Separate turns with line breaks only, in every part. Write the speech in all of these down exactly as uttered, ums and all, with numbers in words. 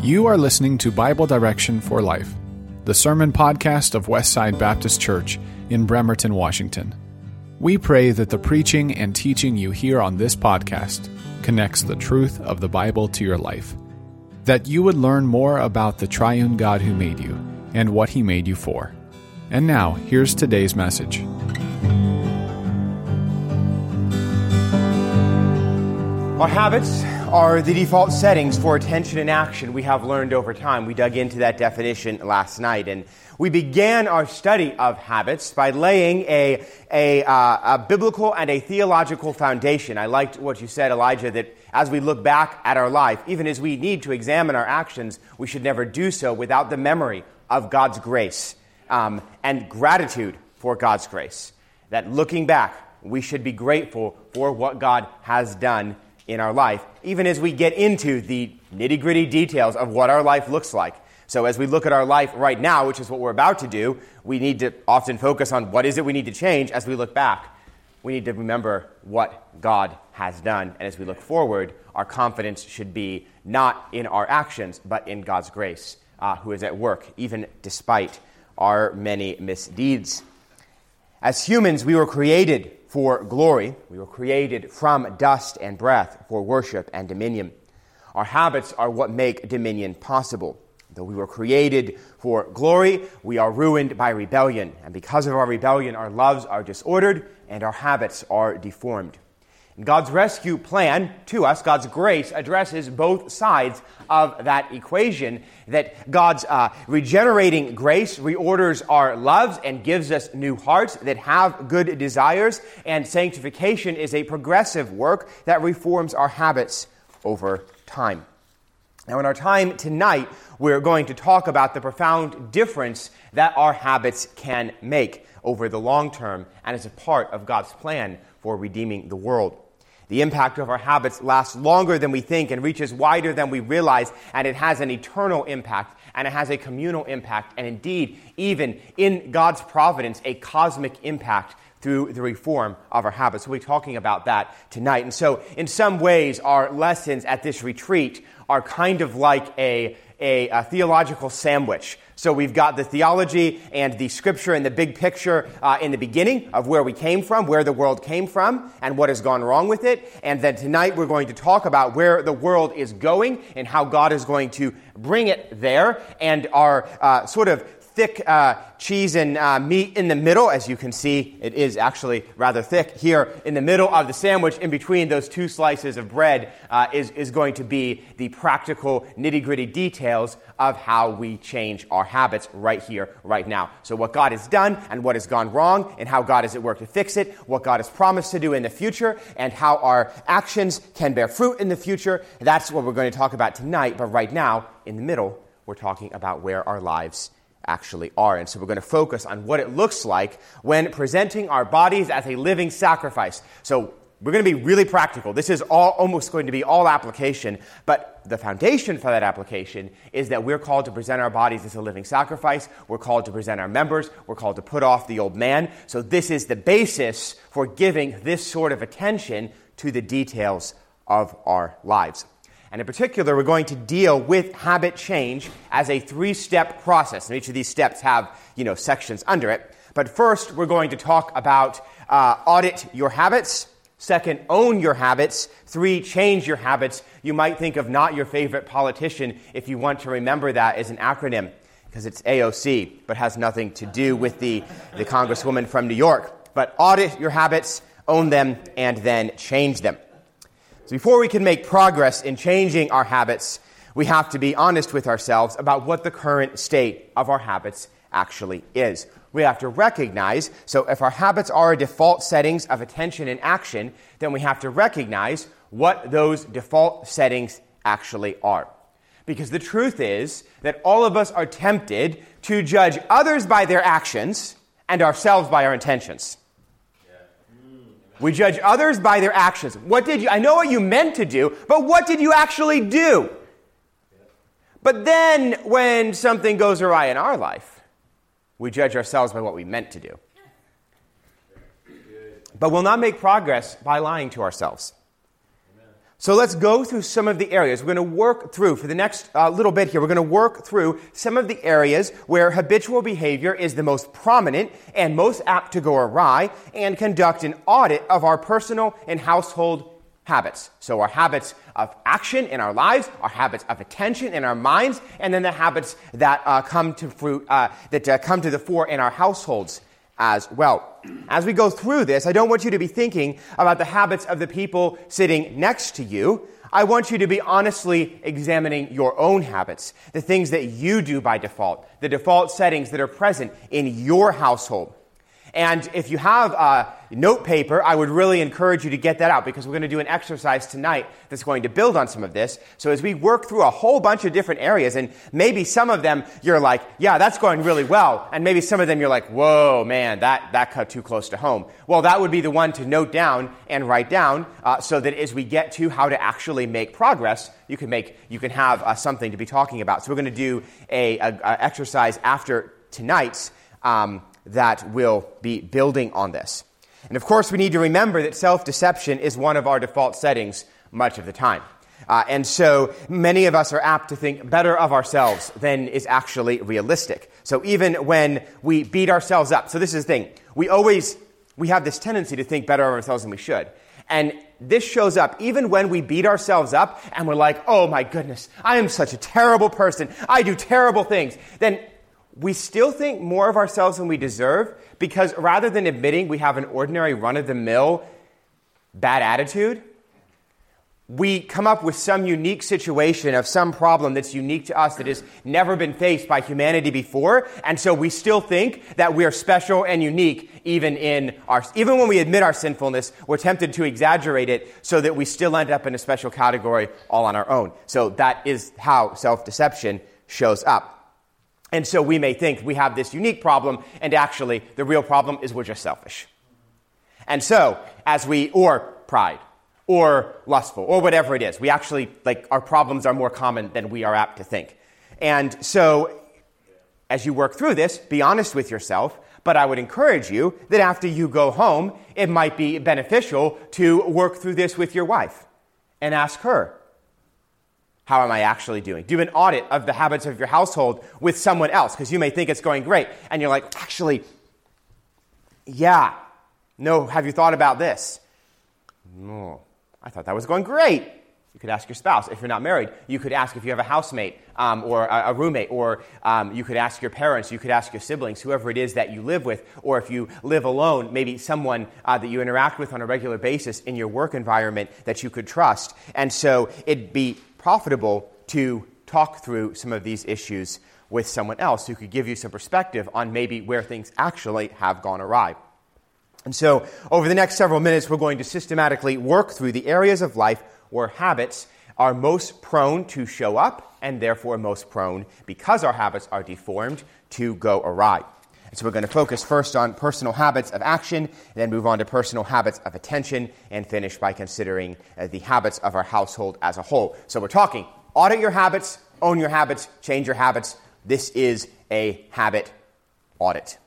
You are listening to Bible Direction for Life, the sermon podcast of Westside Baptist Church in Bremerton, Washington. We pray that the preaching and teaching you hear on this podcast connects the truth of the Bible to your life, that you would learn more about the triune God who made you and what he made you for. And now, here's today's message.
Our habits are the default settings for attention and action we have learned over time. We dug into that definition last night, and we began our study of habits by laying a, a, uh, a biblical and a theological foundation. I liked what you said, Elijah, that as we look back at our life, even as we need to examine our actions, we should never do so without the memory of God's grace um, and gratitude for God's grace. That looking back, we should be grateful for what God has done in our life, even as we get into the nitty-gritty details of what our life looks like. So as we look at our life right now, which is what we're about to do, we need to often focus on what is it we need to change. As we look back, we need to remember what God has done. And as we look forward, our confidence should be not in our actions, but in God's grace, uh, who is at work, even despite our many misdeeds. As humans, we were created for glory. We were created from dust and breath for worship and dominion. Our habits are what make dominion possible. Though we were created for glory, we are ruined by rebellion. And because of our rebellion, our loves are disordered and our habits are deformed. And God's rescue plan to us, God's grace, addresses both sides of that equation, that God's uh, regenerating grace reorders our loves and gives us new hearts that have good desires, and sanctification is a progressive work that reforms our habits over time. Now, in our time tonight, we're going to talk about the profound difference that our habits can make over the long term and as a part of God's plan for redeeming the world. The impact of our habits lasts longer than we think and reaches wider than we realize, and it has an eternal impact, and it has a communal impact, and indeed, even in God's providence, a cosmic impact through the reform of our habits. We'll be talking about that tonight. And so, in some ways, our lessons at this retreat are kind of like a, a, a theological sandwich. So we've got the theology and the scripture and the big picture uh, in the beginning of where we came from, where the world came from, and what has gone wrong with it. And then tonight we're going to talk about where the world is going and how God is going to bring it there, and our uh, sort of thick uh, cheese and uh, meat in the middle. As you can see, it is actually rather thick here in the middle of the sandwich. In between those two slices of bread uh, is, is going to be the practical nitty-gritty details of how we change our habits right here, right now. So what God has done and what has gone wrong and how God is at work to fix it, what God has promised to do in the future, and how our actions can bear fruit in the future. That's what we're going to talk about tonight. But right now, in the middle, we're talking about where our lives actually are. And so we're going to focus on what it looks like when presenting our bodies as a living sacrifice. So we're going to be really practical. This is all almost going to be all application, but the foundation for that application is that we're called to present our bodies as a living sacrifice. We're called to present our members. We're called to put off the old man. So this is the basis for giving this sort of attention to the details of our lives. And in particular, we're going to deal with habit change as a three-step process. And each of these steps have, you know, sections under it. But first, we're going to talk about uh, audit your habits. Second, own your habits. Three, change your habits. You might think of not your favorite politician if you want to remember that as an acronym, because it's A O C, but has nothing to do with the, the Congresswoman from New York. But audit your habits, own them, and then change them. So before we can make progress in changing our habits, we have to be honest with ourselves about what the current state of our habits actually is. We have to recognize, so if our habits are default settings of attention and action, then we have to recognize what those default settings actually are. Because the truth is that all of us are tempted to judge others by their actions and ourselves by our intentions. We judge others by their actions. What did you, I know what you meant to do, but what did you actually do? But then when something goes awry in our life, we judge ourselves by what we meant to do. But we'll not make progress by lying to ourselves. So let's go through some of the areas. We're going to work through, for the next uh, little bit here, we're going to work through some of the areas where habitual behavior is the most prominent and most apt to go awry, and conduct an audit of our personal and household habits. So our habits of action in our lives, our habits of attention in our minds, and then the habits that uh, come to fruit, uh, that uh, come to the fore in our households as well. As we go through this, I don't want you to be thinking about the habits of the people sitting next to you. I want you to be honestly examining your own habits, the things that you do by default, the default settings that are present in your household. And if you have uh, note paper, I would really encourage you to get that out, because we're going to do an exercise tonight that's going to build on some of this. So as we work through a whole bunch of different areas, and maybe some of them you're like, yeah, that's going really well. And maybe some of them you're like, whoa, man, that, that cut too close to home. Well, that would be the one to note down and write down uh, so that as we get to how to actually make progress, you can make you can have uh, something to be talking about. So we're going to do a, a, a exercise after tonight's um that will be building on this. And of course, we need to remember that self-deception is one of our default settings much of the time. Uh, and so many of us are apt to think better of ourselves than is actually realistic. So even when we beat ourselves up, so this is the thing, we always, we have this tendency to think better of ourselves than we should. And this shows up even when we beat ourselves up and we're like, oh my goodness, I am such a terrible person. I do terrible things. Then we still think more of ourselves than we deserve, because rather than admitting we have an ordinary run-of-the-mill bad attitude, we come up with some unique situation of some problem that's unique to us that has never been faced by humanity before, and so we still think that we are special and unique even in our, even when we admit our sinfulness, we're tempted to exaggerate it so that we still end up in a special category all on our own. So that is how self-deception shows up. And so we may think we have this unique problem, and actually the real problem is we're just selfish. And so, as we, or pride, or lustful, or whatever it is, we actually, like, our problems are more common than we are apt to think. And so, as you work through this, be honest with yourself, but I would encourage you that after you go home, it might be beneficial to work through this with your wife and ask her, how am I actually doing? Do an audit of the habits of your household with someone else, because you may think it's going great, and you're like, actually, yeah, no, have you thought about this? No, I thought that was going great. You could ask your spouse. If you're not married, you could ask if you have a housemate um, or a, a roommate, or um, you could ask your parents, you could ask your siblings, whoever it is that you live with, or if you live alone, maybe someone uh, that you interact with on a regular basis in your work environment that you could trust. And so it'd be profitable to talk through some of these issues with someone else who could give you some perspective on maybe where things actually have gone awry. And so over the next several minutes, we're going to systematically work through the areas of life where habits are most prone to show up, and therefore most prone, because our habits are deformed, to go awry. And so we're going to focus first on personal habits of action, then move on to personal habits of attention, and finish by considering uh, the habits of our household as a whole. So we're talking audit your habits, own your habits, change your habits. This is a habit audit.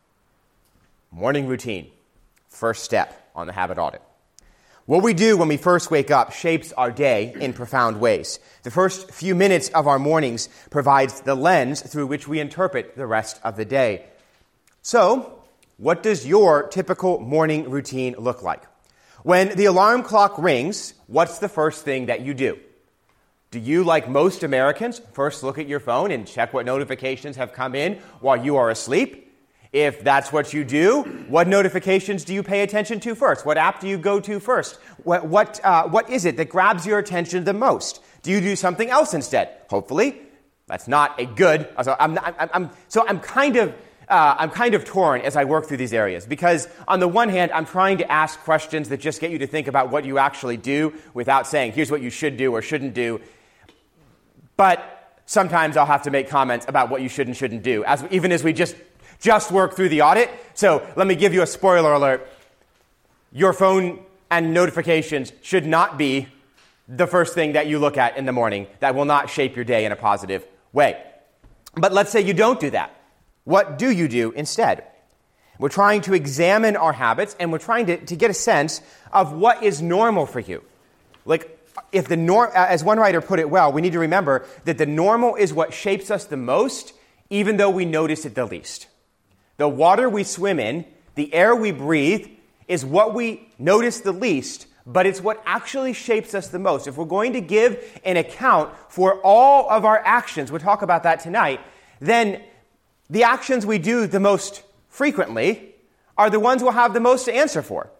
Morning routine, first step on the habit audit. What we do when we first wake up shapes our day in profound ways. The first few minutes of our mornings provides the lens through which we interpret the rest of the day. So, what does your typical morning routine look like? When the alarm clock rings, what's the first thing that you do? Do you, like most Americans, first look at your phone and check what notifications have come in while you are asleep? If that's what you do, what notifications do you pay attention to first? What app do you go to first? What what uh, what is it that grabs your attention the most? Do you do something else instead? Hopefully, that's not a good. So I'm I'm, I'm so I'm kind of. Uh, I'm kind of torn as I work through these areas, because on the one hand, I'm trying to ask questions that just get you to think about what you actually do without saying, here's what you should do or shouldn't do. But sometimes I'll have to make comments about what you should and shouldn't do, as even as we just, just work through the audit. So let me give you a spoiler alert. Your phone and notifications should not be the first thing that you look at in the morning. That will not shape your day in a positive way. But let's say you don't do that. What do you do instead? We're trying to examine our habits, and we're trying to, to get a sense of what is normal for you. Like, if the norm, as one writer put it well, we need to remember that the normal is what shapes us the most, even though we notice it the least. The water we swim in, the air we breathe, is what we notice the least, but it's what actually shapes us the most. If we're going to give an account for all of our actions, we'll talk about that tonight, then the actions we do the most frequently are the ones we'll have the most to answer for.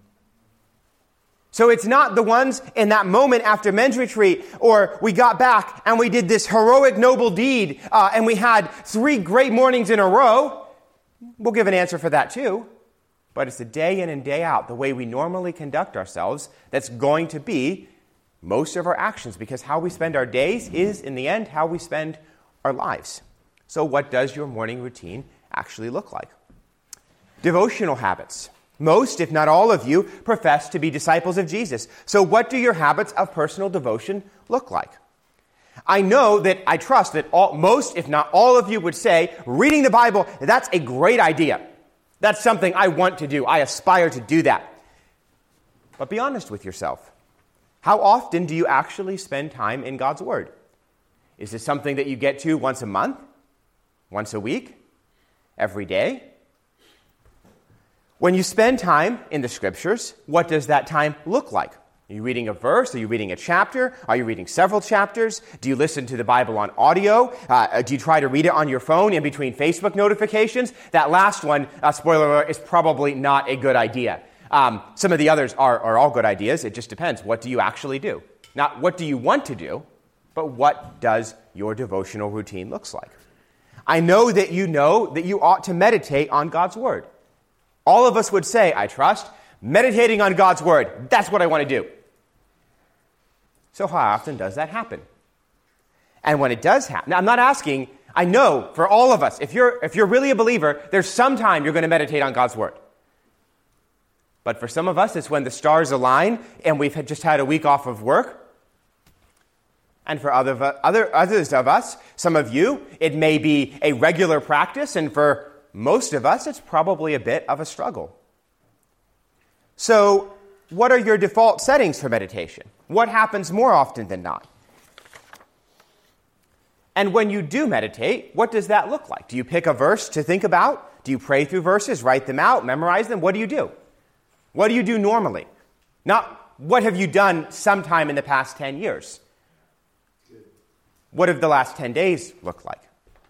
So it's not the ones in that moment after men's retreat, or we got back and we did this heroic, noble deed, uh, and we had three great mornings in a row. We'll give an answer for that too. But it's the day in and day out, the way we normally conduct ourselves, that's going to be most of our actions, because how we spend our days is, in the end, how we spend our lives. So what does your morning routine actually look like? Devotional habits. Most, if not all of you, profess to be disciples of Jesus. So what do your habits of personal devotion look like? I know that, I trust that all, most, if not all of you would say, reading the Bible, that's a great idea. That's something I want to do. I aspire to do that. But be honest with yourself. How often do you actually spend time in God's Word? Is this something that you get to once a month? Once a week? Every day? When you spend time in the Scriptures, what does that time look like? Are you reading a verse? Are you reading a chapter? Are you reading several chapters? Do you listen to the Bible on audio? Uh, do you try to read it on your phone in between Facebook notifications? That last one, uh, spoiler alert, is probably not a good idea. Um, some of the others are, are all good ideas. It just depends. What do you actually do? Not what do you want to do, but what does your devotional routine looks like? I know that you know that you ought to meditate on God's Word. All of us would say, I trust, meditating on God's Word, that's what I want to do. So how often does that happen? And when it does happen, now I'm not asking, I know for all of us, if you're, if you're really a believer, there's some time you're going to meditate on God's Word. But for some of us, it's when the stars align and we've had just had a week off of work. And for other, other others of us, some of you, it may be a regular practice, and for most of us, it's probably a bit of a struggle. So, what are your default settings for meditation? What happens more often than not? And when you do meditate, what does that look like? Do you pick a verse to think about? Do you pray through verses, write them out, memorize them? What do you do? What do you do normally? Not what have you done sometime in the past ten years? What have the last ten days looked like?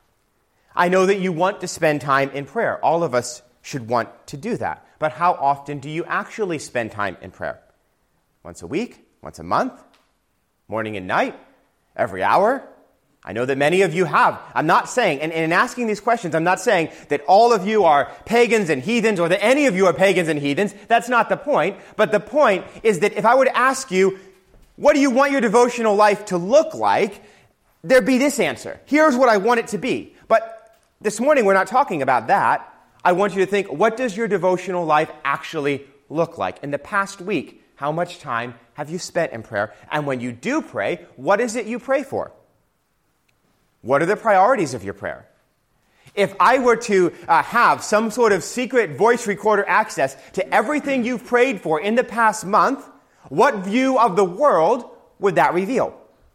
I know that you want to spend time in prayer. All of us should want to do that. But how often do you actually spend time in prayer? Once a week? Once a month? Morning and night? Every hour? I know that many of you have. I'm not saying, and, and in asking these questions, I'm not saying that all of you are pagans and heathens, or that any of you are pagans and heathens. That's not the point. But the point is that if I were to ask you, what do you want your devotional life to look like? There'd be this answer. Here's what I want it to be. But this morning, we're not talking about that. I want you to think, what does your devotional life actually look like? In the past week, how much time have you spent in prayer? And when you do pray, what is it you pray for? What are the priorities of your prayer? If I were to uh, have some sort of secret voice recorder access to everything you've prayed for in the past month, what view of the world would that reveal?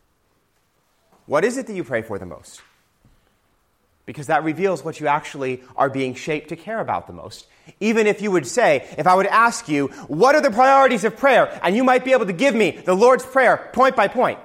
What is it that you pray for the most? Because that reveals what you actually are being shaped to care about the most. Even if you would say, if I would ask you, what are the priorities of prayer? And you might be able to give me the Lord's Prayer point by point.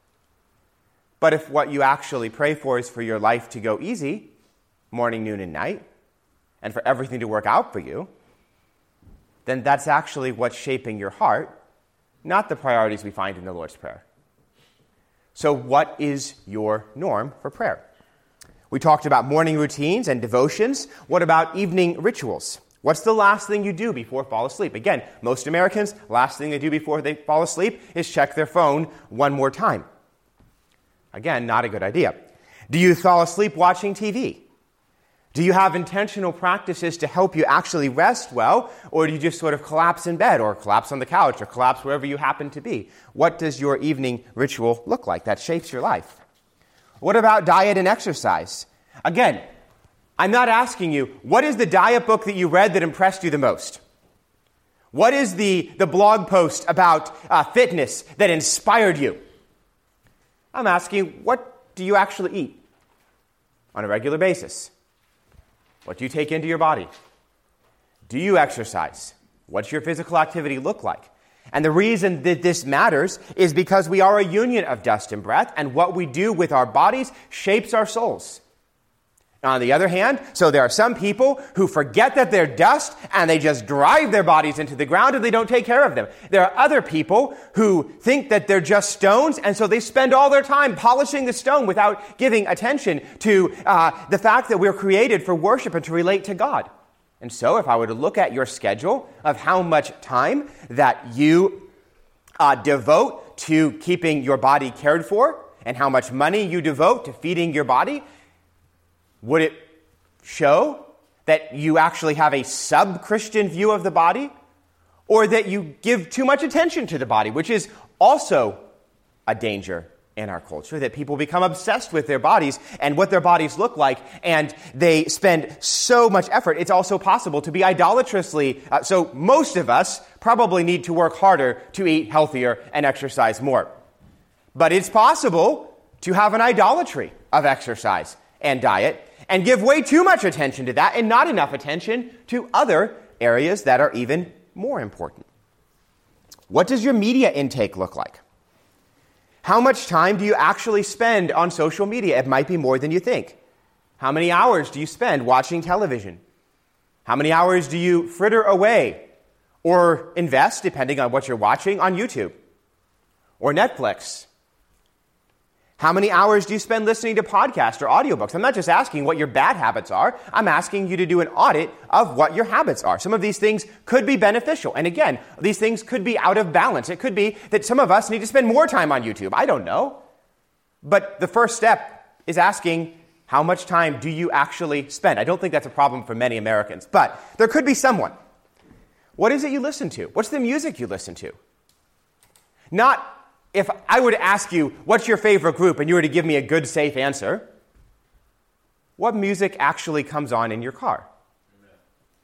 But if what you actually pray for is for your life to go easy, morning, noon, and night, and for everything to work out for you, then that's actually what's shaping your heart, not the priorities we find in the Lord's Prayer. So what is your norm for prayer? We talked about morning routines and devotions. What about evening rituals? What's the last thing you do before fall asleep? Again, most Americans, last thing they do before they fall asleep is check their phone one more time. Again, not a good idea. Do you fall asleep watching T V? Do you have intentional practices to help you actually rest well, or do you just sort of collapse in bed, or collapse on the couch, or collapse wherever you happen to be? What does your evening ritual look like that shapes your life? What about diet and exercise? Again, I'm not asking you, what is the diet book that you read that impressed you the most? What is the, the blog post about uh, fitness that inspired you? I'm asking, what do you actually eat on a regular basis? What do you take into your body? Do you exercise? What's your physical activity look like? And the reason that this matters is because we are a union of dust and breath, and what we do with our bodies shapes our souls. On the other hand, so there are some people who forget that they're dust and they just drive their bodies into the ground and they don't take care of them. There are other people who think that they're just stones, and so they spend all their time polishing the stone without giving attention to uh, the fact that we're created for worship and to relate to God. And so if I were to look at your schedule of how much time that you uh, devote to keeping your body cared for and how much money you devote to feeding your body, would it show that you actually have a sub-Christian view of the body, or that you give too much attention to the body, which is also a danger in our culture, that people become obsessed with their bodies and what their bodies look like, and they spend so much effort. It's also possible to be idolatrously, uh, so most of us probably need to work harder to eat healthier and exercise more. But it's possible to have an idolatry of exercise and diet, and give way too much attention to that and not enough attention to other areas that are even more important. What does your media intake look like? How much time do you actually spend on social media? It might be more than you think. How many hours do you spend watching television? How many hours do you fritter away or invest, depending on what you're watching, on YouTube or Netflix? How many hours do you spend listening to podcasts or audiobooks? I'm not just asking what your bad habits are. I'm asking you to do an audit of what your habits are. Some of these things could be beneficial. And again, these things could be out of balance. It could be that some of us need to spend more time on YouTube. I don't know. But the first step is asking, how much time do you actually spend? I don't think that's a problem for many Americans. But there could be someone. What is it you listen to? What's the music you listen to? Not if I were to ask you, what's your favorite group, and you were to give me a good, safe answer, what music actually comes on in your car? Amen.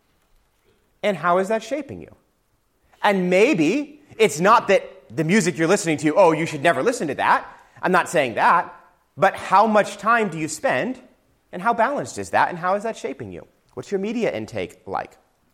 And how is that shaping you? And maybe it's not that the music you're listening to, oh, you should never listen to that. I'm not saying that. But how much time do you spend, and how balanced is that, and how is that shaping you? What's your media intake like?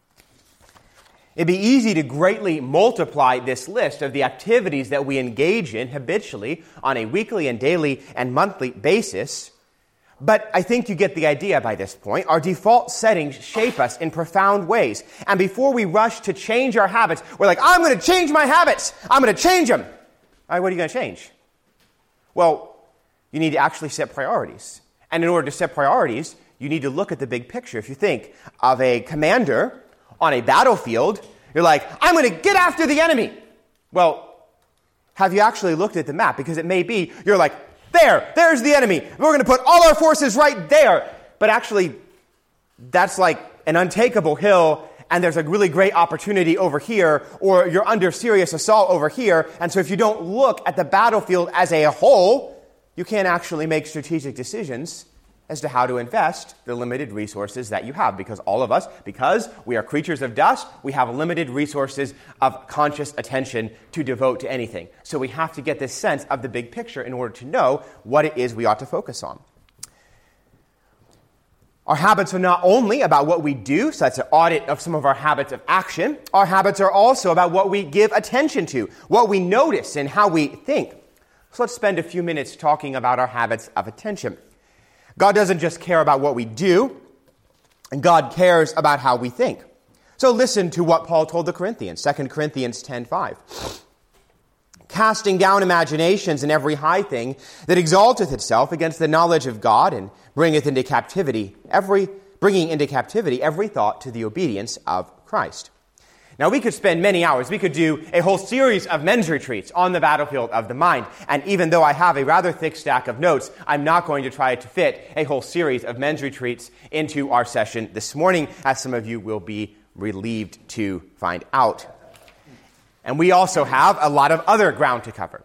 It'd be easy to greatly multiply this list of the activities that we engage in habitually on a weekly and daily and monthly basis. But I think you get the idea by this point. Our default settings shape us in profound ways. And before we rush to change our habits, we're like, I'm going to change my habits. I'm going to change them. All right, what are you going to change? Well, you need to actually set priorities. And in order to set priorities, you need to look at the big picture. If you think of a commander on a battlefield, you're like, I'm going to get after the enemy. Well, have you actually looked at the map? Because it may be, you're like, there, there's the enemy. We're going to put all our forces right there. But actually, that's like an untakeable hill, and there's a really great opportunity over here, or you're under serious assault over here. And so if you don't look at the battlefield as a whole, you can't actually make strategic decisions as to how to invest the limited resources that you have. Because all of us, because we are creatures of dust, we have limited resources of conscious attention to devote to anything. So we have to get this sense of the big picture in order to know what it is we ought to focus on. Our habits are not only about what we do, so that's an audit of some of our habits of action. Our habits are also about what we give attention to, what we notice, and how we think. So let's spend a few minutes talking about our habits of attention. God doesn't just care about what we do, and God cares about how we think. So listen to what Paul told the Corinthians, Second Corinthians ten five. Casting down imaginations and every high thing that exalteth itself against the knowledge of God, and bringeth into captivity every bringing into captivity every thought to the obedience of Christ. Now, we could spend many hours. We could do a whole series of men's retreats on the battlefield of the mind. And even though I have a rather thick stack of notes, I'm not going to try to fit a whole series of men's retreats into our session this morning, as some of you will be relieved to find out. And we also have a lot of other ground to cover.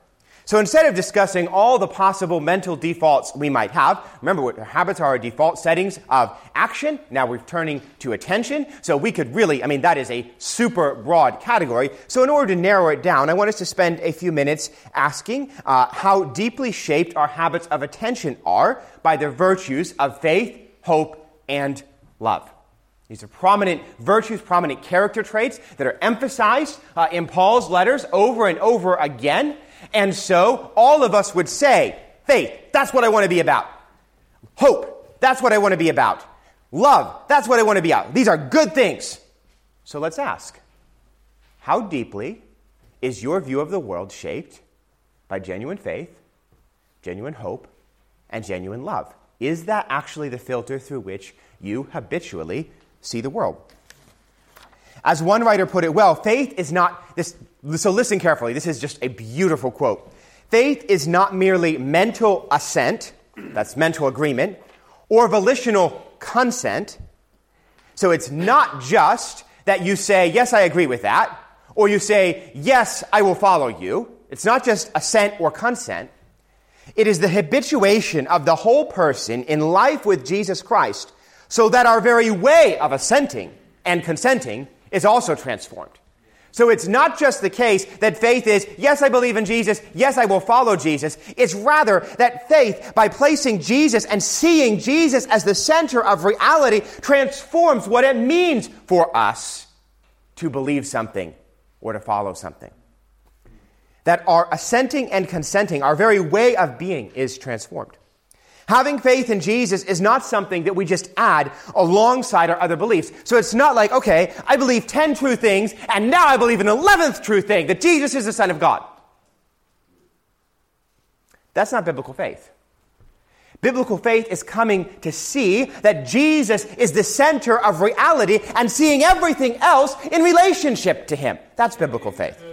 So instead of discussing all the possible mental defaults we might have, remember what habits are our default settings of action. Now we're turning to attention. So we could really, I mean, that is a super broad category. So in order to narrow it down, I want us to spend a few minutes asking uh, how deeply shaped our habits of attention are by the virtues of faith, hope, and love. These are prominent virtues, prominent character traits that are emphasized uh, in Paul's letters over and over again. And so all of us would say, faith, that's what I want to be about. Hope, that's what I want to be about. Love, that's what I want to be about. These are good things. So let's ask, how deeply is your view of the world shaped by genuine faith, genuine hope, and genuine love? Is that actually the filter through which you habitually see the world? As one writer put it well, faith is not this. So listen carefully. This is just a beautiful quote. Faith is not merely mental assent, that's mental agreement, or volitional consent. So it's not just that you say, yes, I agree with that, or you say, yes, I will follow you. It's not just assent or consent. It is the habituation of the whole person in life with Jesus Christ, so that our very way of assenting and consenting is also transformed. So it's not just the case that faith is, yes, I believe in Jesus, yes, I will follow Jesus. It's rather that faith, by placing Jesus and seeing Jesus as the center of reality, transforms what it means for us to believe something or to follow something. That our assenting and consenting, our very way of being, is transformed. Having faith in Jesus is not something that we just add alongside our other beliefs. So it's not like, okay, I believe ten true things, and now I believe an eleventh true thing, that Jesus is the Son of God. That's not biblical faith. Biblical faith is coming to see that Jesus is the center of reality and seeing everything else in relationship to Him. That's biblical faith.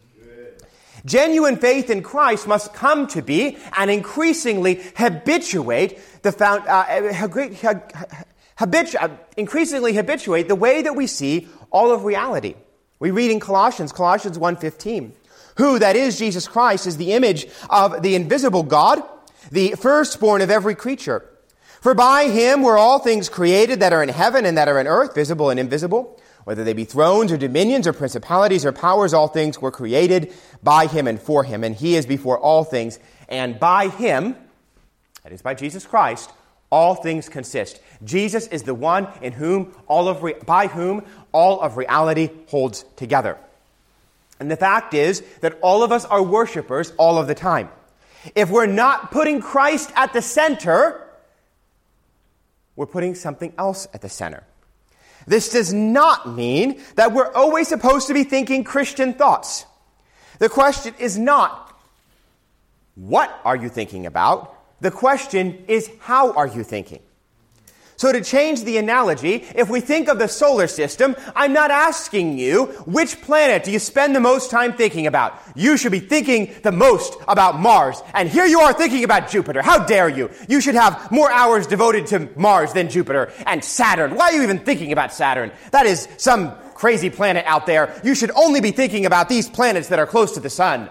Genuine faith in Christ must come to be and increasingly habituate the found, uh, habitu- uh, increasingly habituate the way that we see all of reality. We read in Colossians, Colossians one fifteen, who, that is Jesus Christ, is the image of the invisible God, the firstborn of every creature. For by Him were all things created that are in heaven and that are in earth, visible and invisible. Whether they be thrones or dominions or principalities or powers, all things were created by Him and for Him. And He is before all things. And by Him, that is by Jesus Christ, all things consist. Jesus is the one in whom all of re- by whom all of reality holds together. And the fact is that all of us are worshipers all of the time. If we're not putting Christ at the center, we're putting something else at the center. This does not mean that we're always supposed to be thinking Christian thoughts. The question is not, what are you thinking about? The question is, how are you thinking? So to change the analogy, if we think of the solar system, I'm not asking you, which planet do you spend the most time thinking about? You should be thinking the most about Mars. And here you are thinking about Jupiter. How dare you? You should have more hours devoted to Mars than Jupiter and Saturn. Why are you even thinking about Saturn? That is some crazy planet out there. You should only be thinking about these planets that are close to the sun.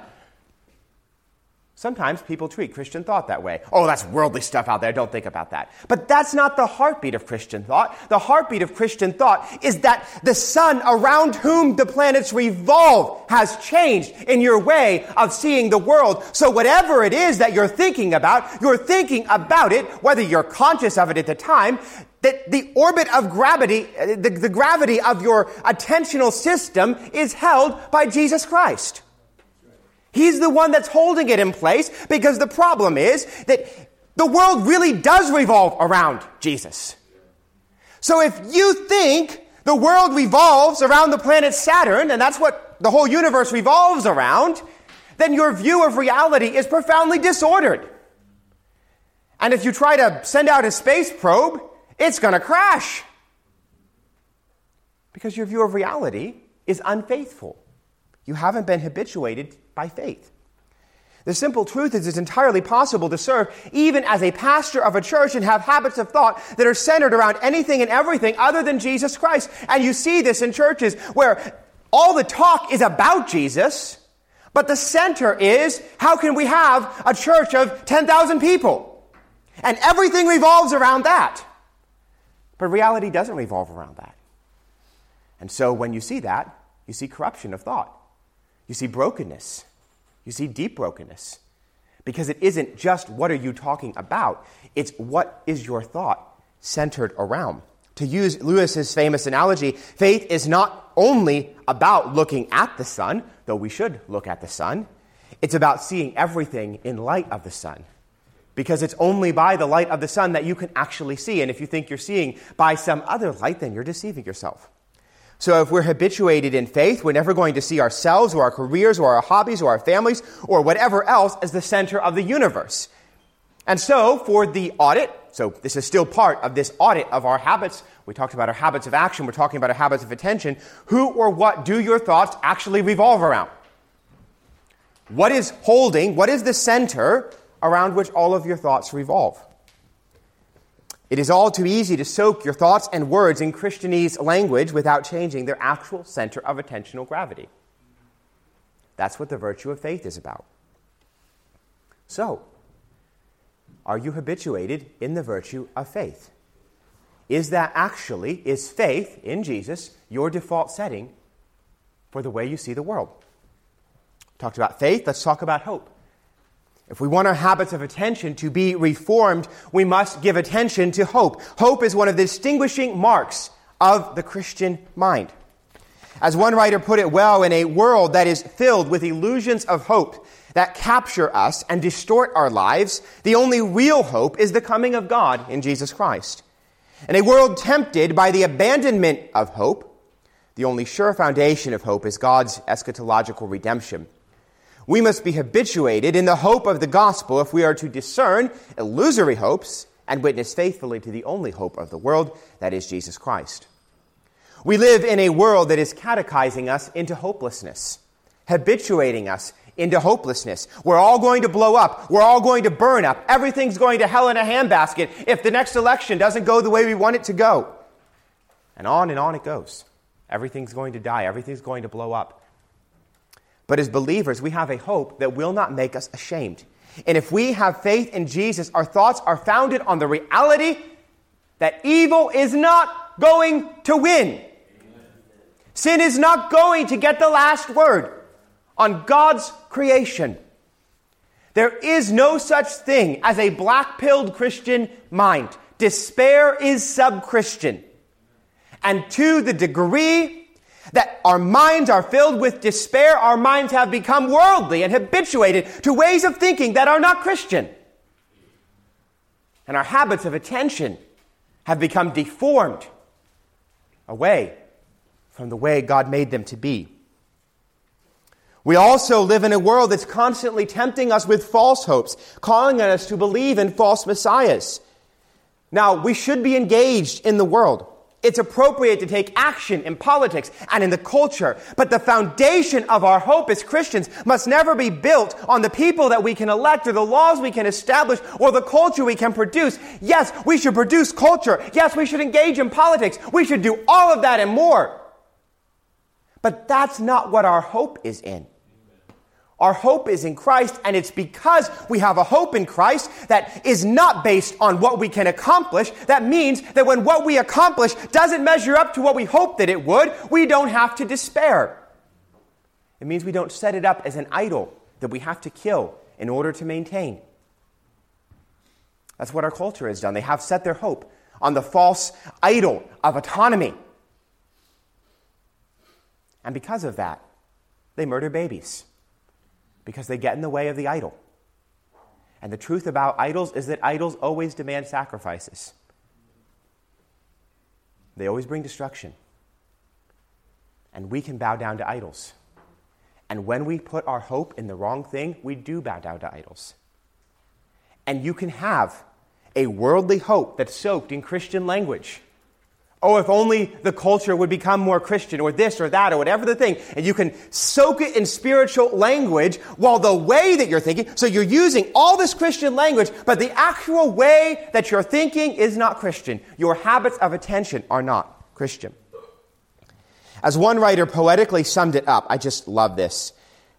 Sometimes people treat Christian thought that way. Oh, that's worldly stuff out there. Don't think about that. But that's not the heartbeat of Christian thought. The heartbeat of Christian thought is that the sun around whom the planets revolve has changed in your way of seeing the world. So whatever it is that you're thinking about, you're thinking about it, whether you're conscious of it at the time, that the orbit of gravity, the, the gravity of your attentional system is held by Jesus Christ. He's the one that's holding it in place, because the problem is that the world really does revolve around Jesus. So if you think the world revolves around the planet Saturn, and that's what the whole universe revolves around, then your view of reality is profoundly disordered. And if you try to send out a space probe, it's going to crash. Because your view of reality is unfaithful. You haven't been habituated by faith. The simple truth is it's entirely possible to serve even as a pastor of a church and have habits of thought that are centered around anything and everything other than Jesus Christ. And you see this in churches where all the talk is about Jesus, But the center is, how can we have a church of ten thousand people? And everything revolves around that. But reality doesn't revolve around that. And so when you see that, you see corruption of thought. You see brokenness. You see deep brokenness. Because it isn't just what are you talking about. It's what is your thought centered around. To use Lewis's famous analogy, faith is not only about looking at the sun, though we should look at the sun. It's about seeing everything in light of the sun. Because it's only by the light of the sun that you can actually see. And if you think you're seeing by some other light, then you're deceiving yourself. So if we're habituated in faith, we're never going to see ourselves or our careers or our hobbies or our families or whatever else as the center of the universe. And so for the audit, so this is still part of this audit of our habits. We talked about our habits of action. We're talking about our habits of attention. Who or what do your thoughts actually revolve around? What is holding, what is the center around which all of your thoughts revolve? It is all too easy to soak your thoughts and words in Christianese language without changing their actual center of attentional gravity. That's what the virtue of faith is about. So, are you habituated in the virtue of faith? Is that actually, is faith in Jesus your default setting for the way you see the world? Talked about faith, let's talk about hope. If we want our habits of attention to be reformed, we must give attention to hope. Hope is one of the distinguishing marks of the Christian mind. As one writer put it well, in a world that is filled with illusions of hope that capture us and distort our lives, the only real hope is the coming of God in Jesus Christ. In a world tempted by the abandonment of hope, the only sure foundation of hope is God's eschatological redemption. We must be habituated in the hope of the gospel if we are to discern illusory hopes and witness faithfully to the only hope of the world, that is Jesus Christ. We live in a world that is catechizing us into hopelessness, habituating us into hopelessness. We're all going to blow up. We're all going to burn up. Everything's going to hell in a handbasket if the next election doesn't go the way we want it to go. And on and on it goes. Everything's going to die. Everything's going to blow up. But as believers, we have a hope that will not make us ashamed. And if we have faith in Jesus, our thoughts are founded on the reality that evil is not going to win. Amen. Sin is not going to get the last word on God's creation. There is no such thing as a black-pilled Christian mind. Despair is sub-Christian. And to the degree that our minds are filled with despair, our minds have become worldly and habituated to ways of thinking that are not Christian. And our habits of attention have become deformed away from the way God made them to be. We also live in a world that's constantly tempting us with false hopes, calling on us to believe in false messiahs. Now, we should be engaged in the world. It's appropriate to take action in politics and in the culture, but the foundation of our hope as Christians must never be built on the people that we can elect or the laws we can establish or the culture we can produce. Yes, we should produce culture. Yes, we should engage in politics. We should do all of that and more. But that's not what our hope is in. Our hope is in Christ, and it's because we have a hope in Christ that is not based on what we can accomplish. That means that when what we accomplish doesn't measure up to what we hope that it would, we don't have to despair. It means we don't set it up as an idol that we have to kill in order to maintain. That's what our culture has done. They have set their hope on the false idol of autonomy. And because of that, they murder babies. Because they get in the way of the idol. And the truth about idols is that idols always demand sacrifices. They always bring destruction. And we can bow down to idols. And when we put our hope in the wrong thing, we do bow down to idols. And you can have a worldly hope that's soaked in Christian language. Oh, if only the culture would become more Christian, or this or that, or whatever the thing. And you can soak it in spiritual language while the way that you're thinking, so you're using all this Christian language, but the actual way that you're thinking is not Christian. Your habits of attention are not Christian. As one writer poetically summed it up, I just love this.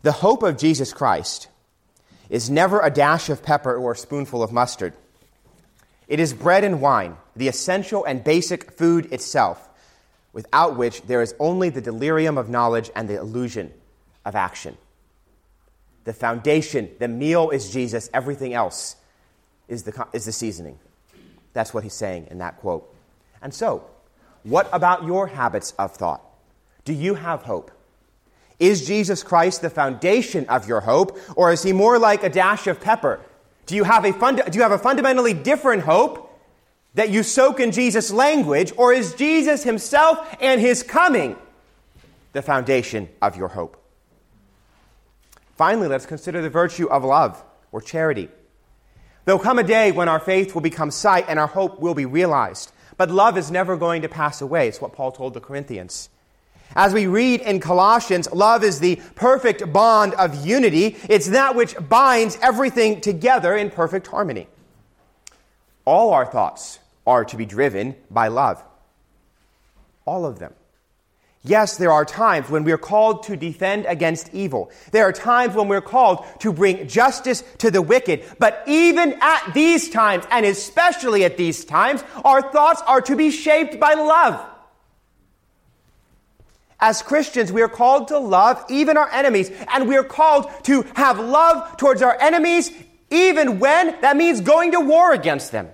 The hope of Jesus Christ is never a dash of pepper or a spoonful of mustard. It is bread and wine, the essential and basic food itself, without which there is only the delirium of knowledge and the illusion of action. The foundation, the meal is Jesus. Everything else is the, is the seasoning. That's what he's saying in that quote. And so, what about your habits of thought? Do you have hope? Is Jesus Christ the foundation of your hope, or is he more like a dash of pepper? Do you have a fund- do you have a fundamentally different hope that you soak in Jesus' language, or is Jesus himself and his coming the foundation of your hope? Finally, let's consider the virtue of love or charity. There'll come a day when our faith will become sight and our hope will be realized. But love is never going to pass away. It's what Paul told the Corinthians. As we read in Colossians, love is the perfect bond of unity. It's that which binds everything together in perfect harmony. All our thoughts are to be driven by love. All of them. Yes, there are times when we are called to defend against evil. There are times when we're called to bring justice to the wicked. But even at these times, and especially at these times, our thoughts are to be shaped by love. As Christians, we are called to love even our enemies, and we are called to have love towards our enemies even when that means going to war against them.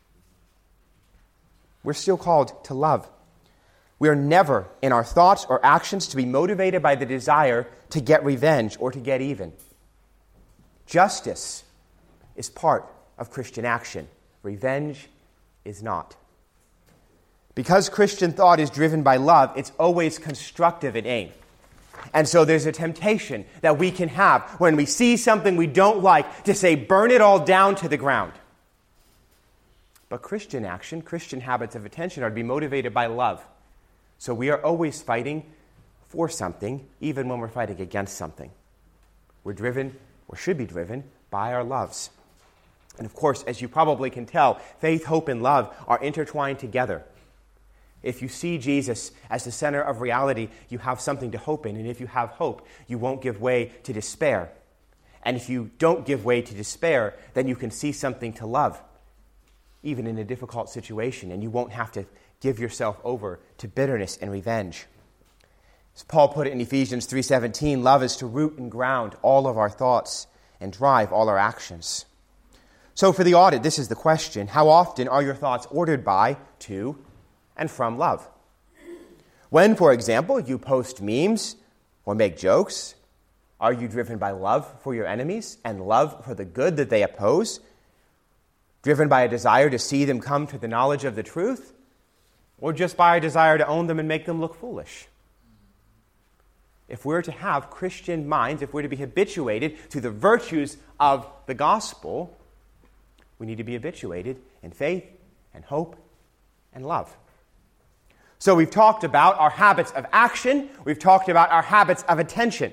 We're still called to love. We are never, in our thoughts or actions, to be motivated by the desire to get revenge or to get even. Justice is part of Christian action. Revenge is not. Because Christian thought is driven by love, it's always constructive in aim. And so there's a temptation that we can have when we see something we don't like to say, burn it all down to the ground. But Christian action, Christian habits of attention are to be motivated by love. So we are always fighting for something, even when we're fighting against something. We're driven, or should be driven, by our loves. And of course, as you probably can tell, faith, hope, and love are intertwined together. If you see Jesus as the center of reality, you have something to hope in. And if you have hope, you won't give way to despair. And if you don't give way to despair, then you can see something to love, even in a difficult situation, and you won't have to give yourself over to bitterness and revenge. As Paul put it in Ephesians three seventeen, love is to root and ground all of our thoughts and drive all our actions. So for the audit, this is the question: how often are your thoughts ordered by, to, and from love? When, for example, you post memes or make jokes, are you driven by love for your enemies and love for the good that they oppose? Driven by a desire to see them come to the knowledge of the truth? Or just by a desire to own them and make them look foolish? If we're to have Christian minds, if we're to be habituated to the virtues of the gospel, we need to be habituated in faith and hope and love. So we've talked about our habits of action. We've talked about our habits of attention.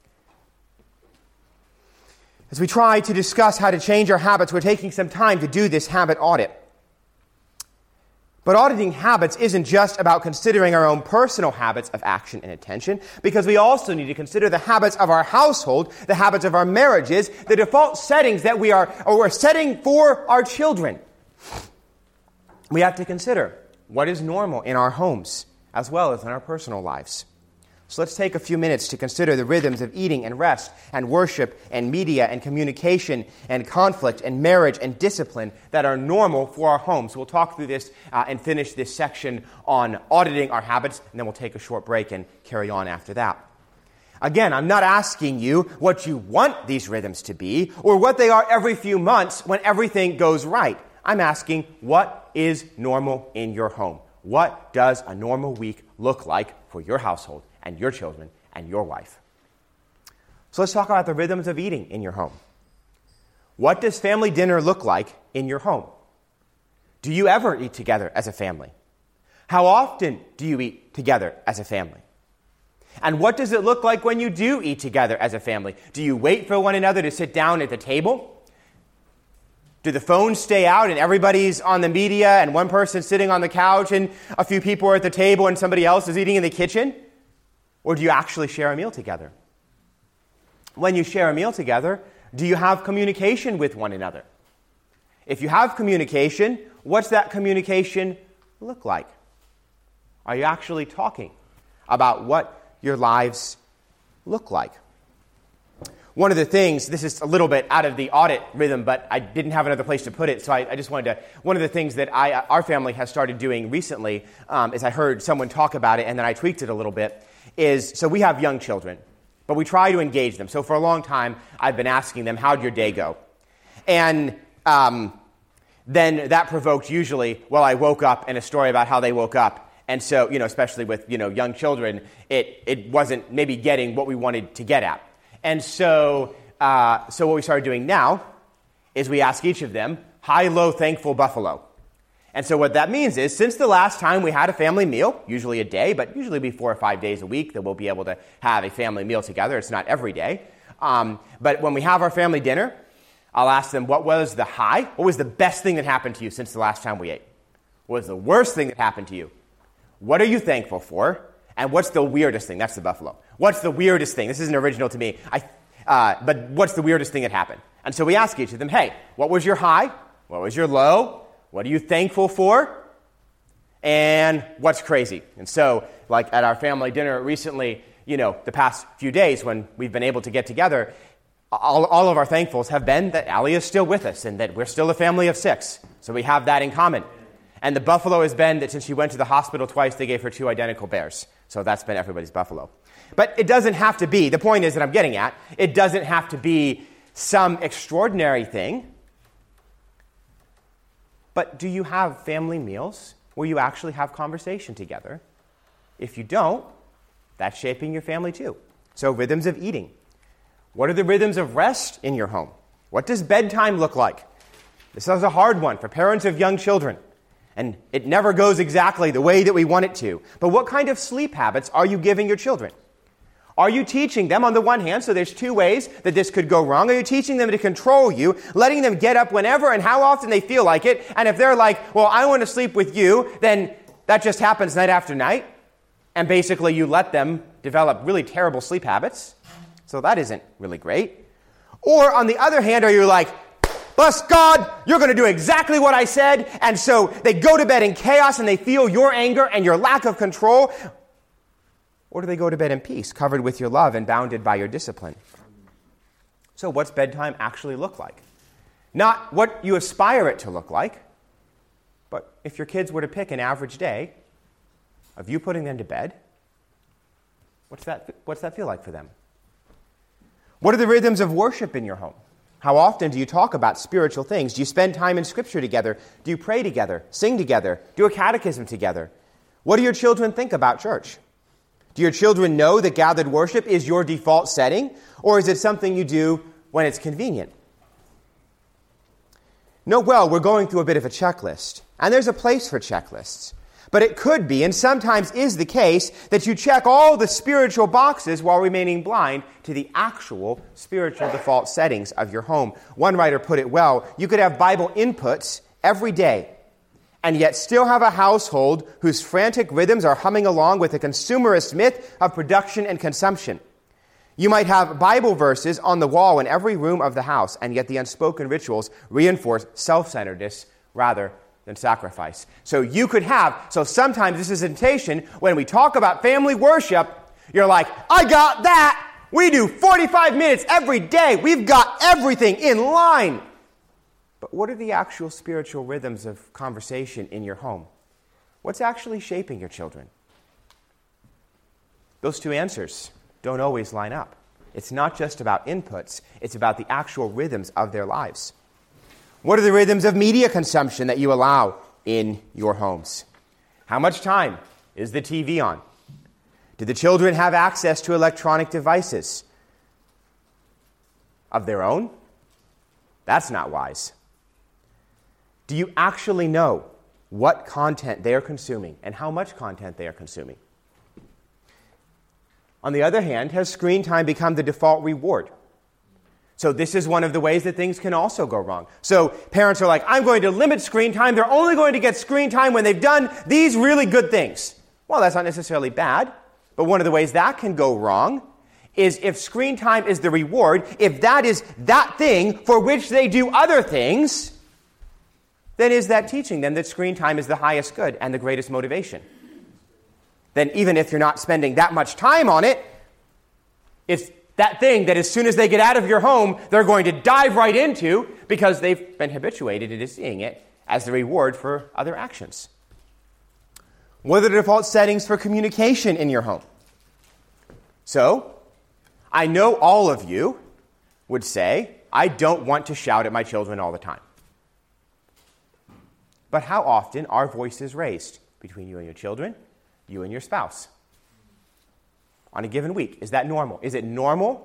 As we try to discuss how to change our habits, we're taking some time to do this habit audit. But auditing habits isn't just about considering our own personal habits of action and attention, because we also need to consider the habits of our household, the habits of our marriages, the default settings that we are, or we're setting for our children. We have to consider what is normal in our homes, as well as in our personal lives. So let's take a few minutes to consider the rhythms of eating and rest and worship and media and communication and conflict and marriage and discipline that are normal for our homes. So we'll talk through this uh, and finish this section on auditing our habits, and then we'll take a short break and carry on after that. Again, I'm not asking you what you want these rhythms to be or what they are every few months when everything goes right. I'm asking, what is normal in your home? What does a normal week look like for your household and your children and your wife? So let's talk about the rhythms of eating in your home. What does family dinner look like in your home? Do you ever eat together as a family? How often do you eat together as a family? And what does it look like when you do eat together as a family? Do you wait for one another to sit down at the table? Do the phones stay out and everybody's on the media and one person's sitting on the couch and a few people are at the table and somebody else is eating in the kitchen? Or do you actually share a meal together? when you share a meal together, do you have communication with one another? If you have communication, what's that communication look like? Are you actually talking about what your lives look like? One of the things, this is a little bit out of the audit rhythm, but I didn't have another place to put it, so I, I just wanted to, one of the things that I, our family has started doing recently, um, is I heard someone talk about it, and then I tweaked it a little bit, is, so we have young children, but we try to engage them. So for a long time, I've been asking them, how'd your day go? And um, then that provoked usually, well, I woke up, and a story about how they woke up. And so, you know, especially with, you know, young children, it, it wasn't maybe getting what we wanted to get at. And so, uh, so what we started doing now is we ask each of them, high, low, thankful, buffalo. And so what that means is, since the last time we had a family meal, usually a day, but usually be four or five days a week that we'll be able to have a family meal together. It's not every day. Um, but when we have our family dinner, I'll ask them, what was the high? What was the best thing that happened to you since the last time we ate? What was the worst thing that happened to you? What are you thankful for? And what's the weirdest thing? That's the buffalo. What's the weirdest thing? This isn't original to me. I, uh, but what's the weirdest thing that happened? And so we ask each of them, hey, what was your high? What was your low? What are you thankful for? And what's crazy? And so, like at our family dinner recently, you know, the past few days when we've been able to get together, all, all of our thankfuls have been that Allie is still with us and that we're still a family of six. So we have that in common. And the buffalo has been that since she went to the hospital twice, they gave her two identical bears. So that's been everybody's buffalo. But it doesn't have to be, the point is that I'm getting at, it doesn't have to be some extraordinary thing. But do you have family meals where you actually have conversation together? If you don't, that's shaping your family too. So rhythms of eating. What are the rhythms of rest in your home? What does bedtime look like? This is a hard one for parents of young children. And it never goes exactly the way that we want it to. But what kind of sleep habits are you giving your children? Are you teaching them, on the one hand, so there's two ways that this could go wrong. Are you teaching them to control you, letting them get up whenever and how often they feel like it? And if they're like, well, I want to sleep with you, then that just happens night after night. And basically you let them develop really terrible sleep habits. So that isn't really great. Or on the other hand, are you like, bless God, you're going to do exactly what I said. And so they go to bed in chaos and they feel your anger and your lack of control. Or do they go to bed in peace, covered with your love and bounded by your discipline? So what's bedtime actually look like? Not what you aspire it to look like, but if your kids were to pick an average day of you putting them to bed, what's that, what's that feel like for them? What are the rhythms of worship in your home? How often do you talk about spiritual things? Do you spend time in Scripture together? Do you pray together, sing together, do a catechism together? What do your children think about church? Do your children know that gathered worship is your default setting, or is it something you do when it's convenient? Note well, we're going through a bit of a checklist, and there's a place for checklists. But it could be, and sometimes is the case, that you check all the spiritual boxes while remaining blind to the actual spiritual default settings of your home. One writer put it well, you could have Bible inputs every day, and yet still have a household whose frantic rhythms are humming along with a consumerist myth of production and consumption. You might have Bible verses on the wall in every room of the house, and yet the unspoken rituals reinforce self-centeredness rather than sacrifice. So you could have, so sometimes this is a temptation, when we talk about family worship, you're like, I got that! We do forty-five minutes every day! We've got everything in line! But what are the actual spiritual rhythms of conversation in your home? What's actually shaping your children? Those two answers don't always line up. It's not just about inputs, it's about the actual rhythms of their lives. What are the rhythms of media consumption that you allow in your homes? How much time is the T V on? Do the children have access to electronic devices of their own? That's not wise. Do you actually know what content they are consuming and how much content they are consuming? On the other hand, has screen time become the default reward? So this is one of the ways that things can also go wrong. So parents are like, I'm going to limit screen time. They're only going to get screen time when they've done these really good things. Well, that's not necessarily bad, but one of the ways that can go wrong is if screen time is the reward, if that is that thing for which they do other things, then is that teaching them that screen time is the highest good and the greatest motivation? Then even if you're not spending that much time on it, it's that thing that as soon as they get out of your home, they're going to dive right into because they've been habituated into seeing it as the reward for other actions. What are the default settings for communication in your home? So, I know all of you would say, I don't want to shout at my children all the time. But how often are voices raised between you and your children, you and your spouse? On a given week, is that normal? Is it normal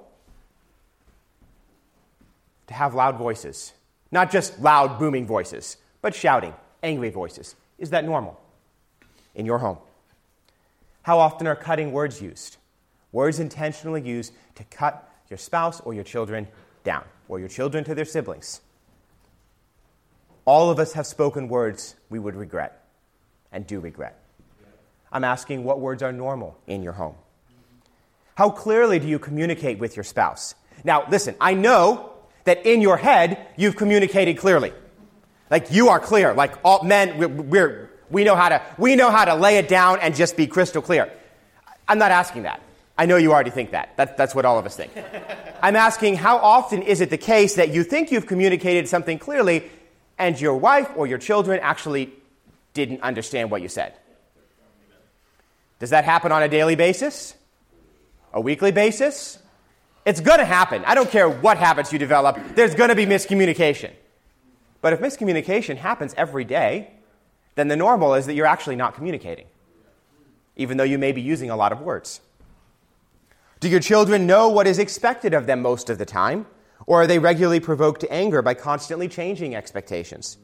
to have loud voices? Not just loud, booming voices, but shouting, angry voices. Is that normal in your home? How often are cutting words used? Words intentionally used to cut your spouse or your children down, or your children to their siblings. All of us have spoken words we would regret and do regret. I'm asking, what words are normal in your home? How clearly do you communicate with your spouse? Now, listen, I know that in your head, you've communicated clearly. Like, you are clear. Like, all men, we're, we're, we know how to, we know how to lay it down and just be crystal clear. I'm not asking that. I know you already think that. That that's what all of us think. I'm asking, how often is it the case that you think you've communicated something clearly and your wife or your children actually didn't understand what you said? Does that happen on a daily basis? A weekly basis? It's going to happen. I don't care what habits you develop. There's going to be miscommunication. But if miscommunication happens every day, then the normal is that you're actually not communicating, even though you may be using a lot of words. Do your children know what is expected of them most of the time? Or are they regularly provoked to anger by constantly changing expectations?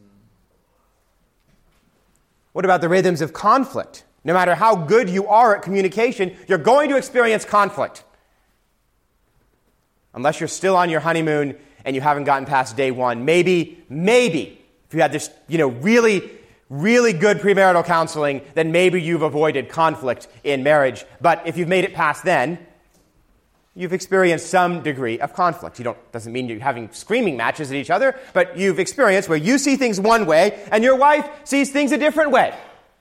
What about the rhythms of conflict? No matter how good you are at communication, you're going to experience conflict. Unless you're still on your honeymoon and you haven't gotten past day one. Maybe, maybe, if you had this, you know, really, really good premarital counseling, then maybe you've avoided conflict in marriage. But if you've made it past then, you've experienced some degree of conflict. You don't, doesn't mean you're having screaming matches at each other, but you've experienced where you see things one way and your wife sees things a different way.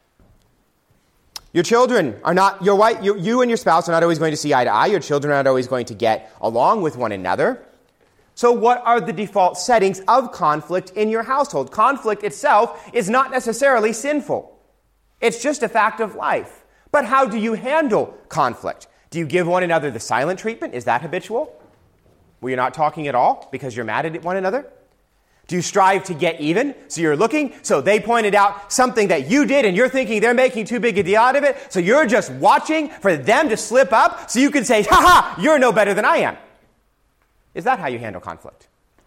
Your children are not, your wife, you, you and your spouse are not always going to see eye to eye. Your children are not always going to get along with one another. So what are the default settings of conflict in your household? Conflict itself is not necessarily sinful. It's just a fact of life. But how do you handle conflict? Do you give one another the silent treatment? Is that habitual? Where you're not talking at all because you're mad at one another? Do you strive to get even? So you're looking, so they pointed out something that you did and you're thinking they're making too big a deal out of it, so you're just watching for them to slip up so you can say, ha ha, you're no better than I am. Is that how you handle conflict?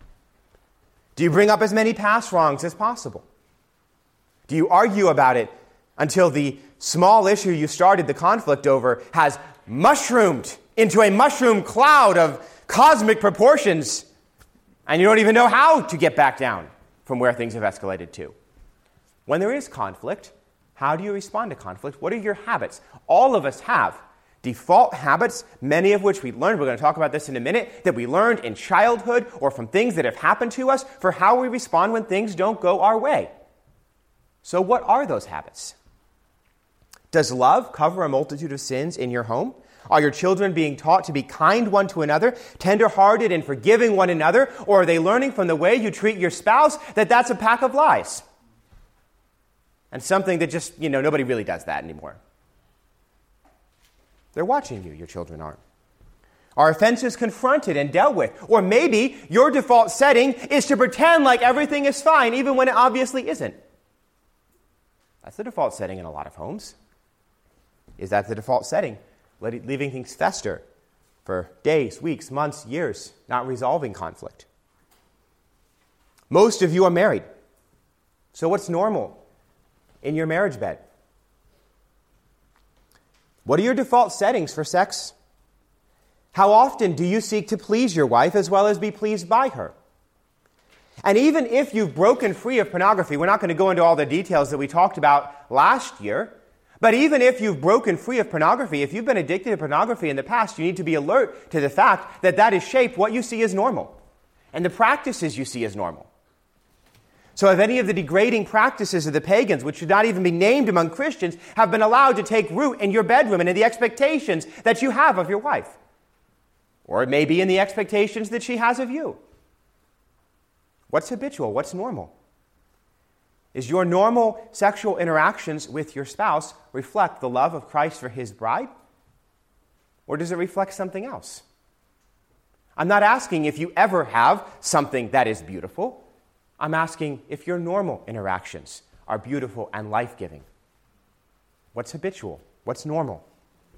Do you bring up as many past wrongs as possible? Do you argue about it until the small issue you started the conflict over has mushroomed into a mushroom cloud of cosmic proportions, and you don't even know how to get back down from where things have escalated to? When there is conflict, how do you respond to conflict? What are your habits? All of us have default habits, many of which we learned, we're going to talk about this in a minute, that we learned in childhood or from things that have happened to us for how we respond when things don't go our way. So what are those habits? Does love cover a multitude of sins in your home? Are your children being taught to be kind one to another, tender-hearted and forgiving one another, or are they learning from the way you treat your spouse that that's a pack of lies? And something that just, you know, nobody really does that anymore. They're watching you, your children are. Are offenses confronted and dealt with? Or maybe your default setting is to pretend like everything is fine, even when it obviously isn't. That's the default setting in a lot of homes. Is that the default setting? Leaving things fester for days, weeks, months, years, not resolving conflict. Most of you are married. So what's normal in your marriage bed? What are your default settings for sex? How often do you seek to please your wife as well as be pleased by her? And even if you've broken free of pornography, we're not going to go into all the details that we talked about last year, But even if you've broken free of pornography, if you've been addicted to pornography in the past, you need to be alert to the fact that that has shaped what you see as normal and the practices you see as normal. So if any of the degrading practices of the pagans, which should not even be named among Christians, have been allowed to take root in your bedroom and in the expectations that you have of your wife, or it may be in the expectations that she has of you, what's habitual? What's normal? Is your normal sexual interactions with your spouse reflect the love of Christ for his bride? Or does it reflect something else? I'm not asking if you ever have something that is beautiful. I'm asking if your normal interactions are beautiful and life-giving. What's habitual? What's normal?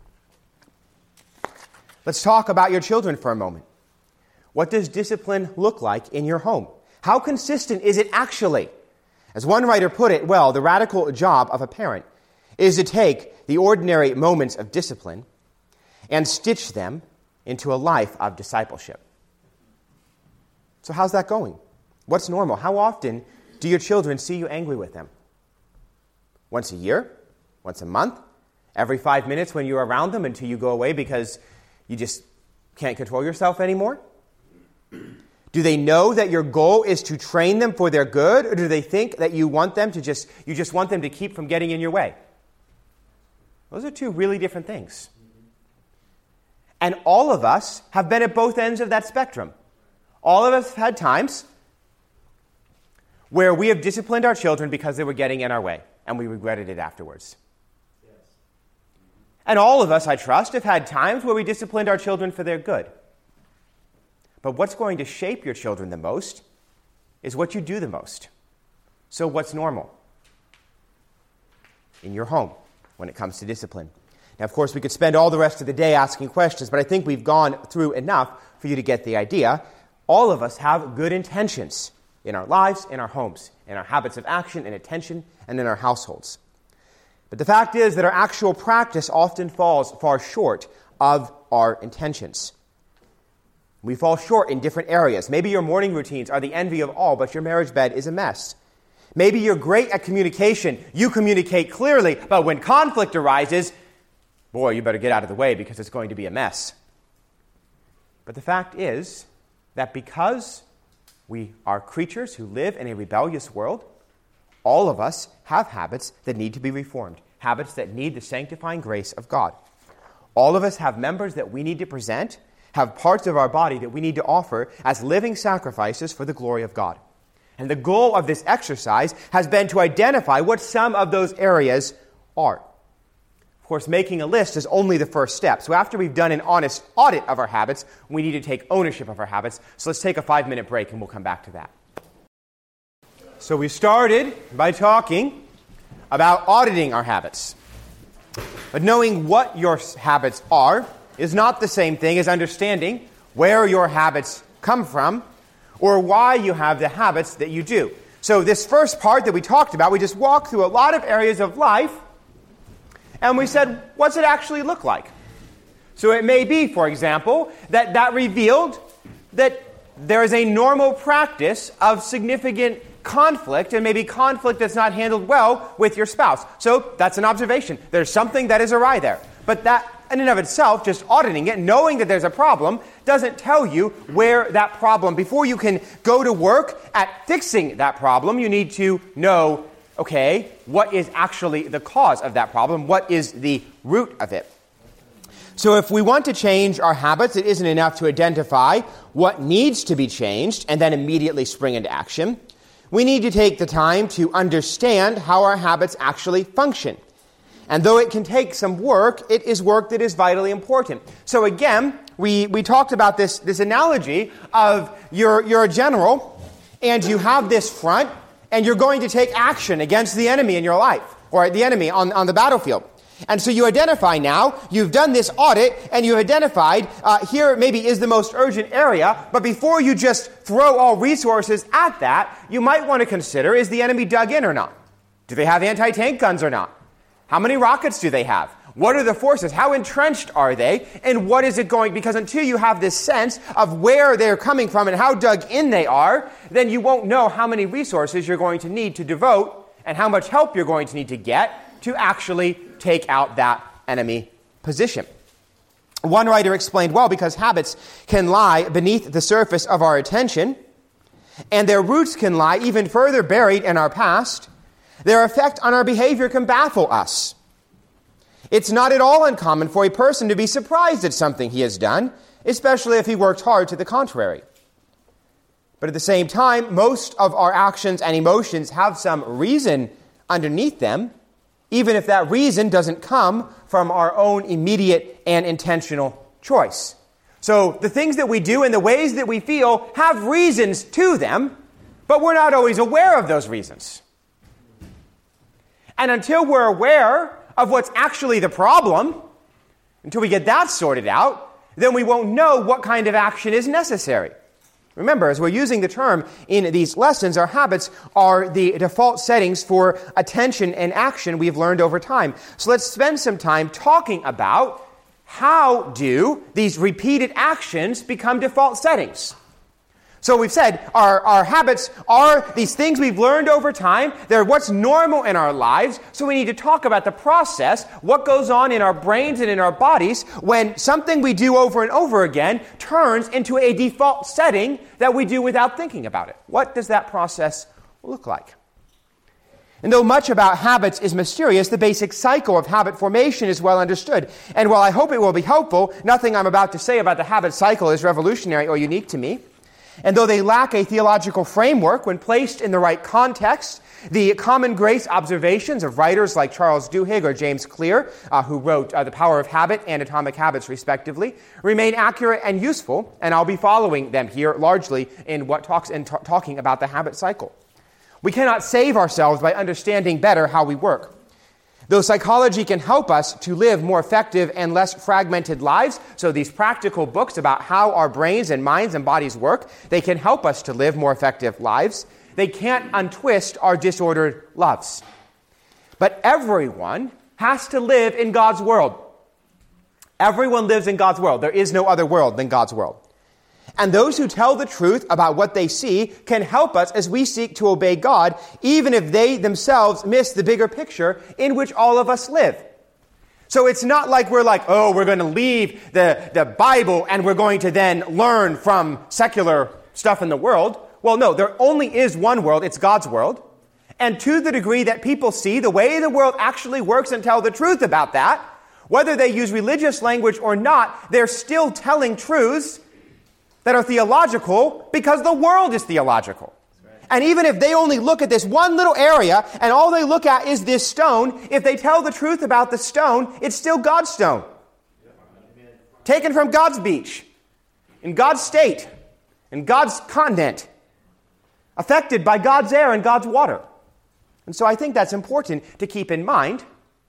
Let's talk about your children for a moment. What does discipline look like in your home? How consistent is it actually? As one writer put it, well, the radical job of a parent is to take the ordinary moments of discipline and stitch them into a life of discipleship. So how's that going? What's normal? How often do your children see you angry with them? Once a year? Once a month? Every five minutes when you're around them until you go away because you just can't control yourself anymore? Do they know that your goal is to train them for their good, or do they think that you want them to just you just want them to keep from getting in your way? Those are two really different things. And all of us have been at both ends of that spectrum. All of us have had times where we have disciplined our children because they were getting in our way, and we regretted it afterwards. Yes. And all of us, I trust, have had times where we disciplined our children for their good. But what's going to shape your children the most is what you do the most. So what's normal in your home when it comes to discipline? Now, of course, we could spend all the rest of the day asking questions, but I think we've gone through enough for you to get the idea. All of us have good intentions in our lives, in our homes, in our habits of action and attention, and in our households. But the fact is that our actual practice often falls far short of our intentions. We fall short in different areas. Maybe your morning routines are the envy of all, but your marriage bed is a mess. Maybe you're great at communication. You communicate clearly, but when conflict arises, boy, you better get out of the way because it's going to be a mess. But the fact is that because we are creatures who live in a rebellious world, all of us have habits that need to be reformed, habits that need the sanctifying grace of God. All of us have members that we need to present, have parts of our body that we need to offer as living sacrifices for the glory of God. And the goal of this exercise has been to identify what some of those areas are. Of course, making a list is only the first step. So after we've done an honest audit of our habits, we need to take ownership of our habits. So let's take a five-minute break and we'll come back to that. So we started by talking about auditing our habits. But knowing what your habits are is not the same thing as understanding where your habits come from or why you have the habits that you do. So this first part that we talked about, we just walked through a lot of areas of life, and we said, what's it actually look like? So it may be, for example, that that revealed that there is a normal practice of significant conflict, and maybe conflict that's not handled well with your spouse. So that's an observation. There's something that is awry there. But that, in and of itself, just auditing it, knowing that there's a problem, doesn't tell you where that problem, before you can go to work at fixing that problem, you need to know, okay, what is actually the cause of that problem? What is the root of it? So if we want to change our habits, it isn't enough to identify what needs to be changed and then immediately spring into action. We need to take the time to understand how our habits actually function. And though it can take some work, it is work that is vitally important. So again, we, we talked about this, this analogy of you're, you're a general, and you have this front, and you're going to take action against the enemy in your life, or the enemy on, on the battlefield. And so you identify now, you've done this audit, and you've identified uh, here maybe is the most urgent area, but before you just throw all resources at that, you might want to consider, is the enemy dug in or not? Do they have anti-tank guns or not? How many rockets do they have? What are the forces? How entrenched are they? And what is it going? Because until you have this sense of where they're coming from and how dug in they are, then you won't know how many resources you're going to need to devote and how much help you're going to need to get to actually take out that enemy position. One writer explained, well, because habits can lie beneath the surface of our attention, and their roots can lie even further buried in our past, their effect on our behavior can baffle us. It's not at all uncommon for a person to be surprised at something he has done, especially if he worked hard to the contrary. But at the same time, most of our actions and emotions have some reason underneath them, even if that reason doesn't come from our own immediate and intentional choice. So the things that we do and the ways that we feel have reasons to them, but we're not always aware of those reasons. And until we're aware of what's actually the problem, until we get that sorted out, then we won't know what kind of action is necessary. Remember, as we're using the term in these lessons, our habits are the default settings for attention and action we've learned over time. So let's spend some time talking about how do these repeated actions become default settings. So we've said our, our habits are these things we've learned over time. They're what's normal in our lives. So we need to talk about the process, what goes on in our brains and in our bodies when something we do over and over again turns into a default setting that we do without thinking about it. What does that process look like? And though much about habits is mysterious, the basic cycle of habit formation is well understood. And while I hope it will be helpful, nothing I'm about to say about the habit cycle is revolutionary or unique to me. And though they lack a theological framework, when placed in the right context, the common grace observations of writers like Charles Duhigg or James Clear, uh, who wrote uh, The Power of Habit and Atomic Habits, respectively, remain accurate and useful, and I'll be following them here largely in what talks in t- talking about the habit cycle. We cannot save ourselves by understanding better how we work. Though psychology can help us to live more effective and less fragmented lives, so these practical books about how our brains and minds and bodies work, they can help us to live more effective lives. They can't untwist our disordered loves. But everyone has to live in God's world. Everyone lives in God's world. There is no other world than God's world. And those who tell the truth about what they see can help us as we seek to obey God, even if they themselves miss the bigger picture in which all of us live. So it's not like we're like, oh, we're going to leave the, the Bible and we're going to then learn from secular stuff in the world. Well, no, there only is one world. It's God's world. And to the degree that people see the way the world actually works and tell the truth about that, whether they use religious language or not, they're still telling truths that are theological because the world is theological. Right. And even if they only look at this one little area and all they look at is this stone, if they tell the truth about the stone, it's still God's stone. Yeah. Taken from God's beach, in God's state, in God's continent, affected by God's air and God's water. And so I think that's important to keep in mind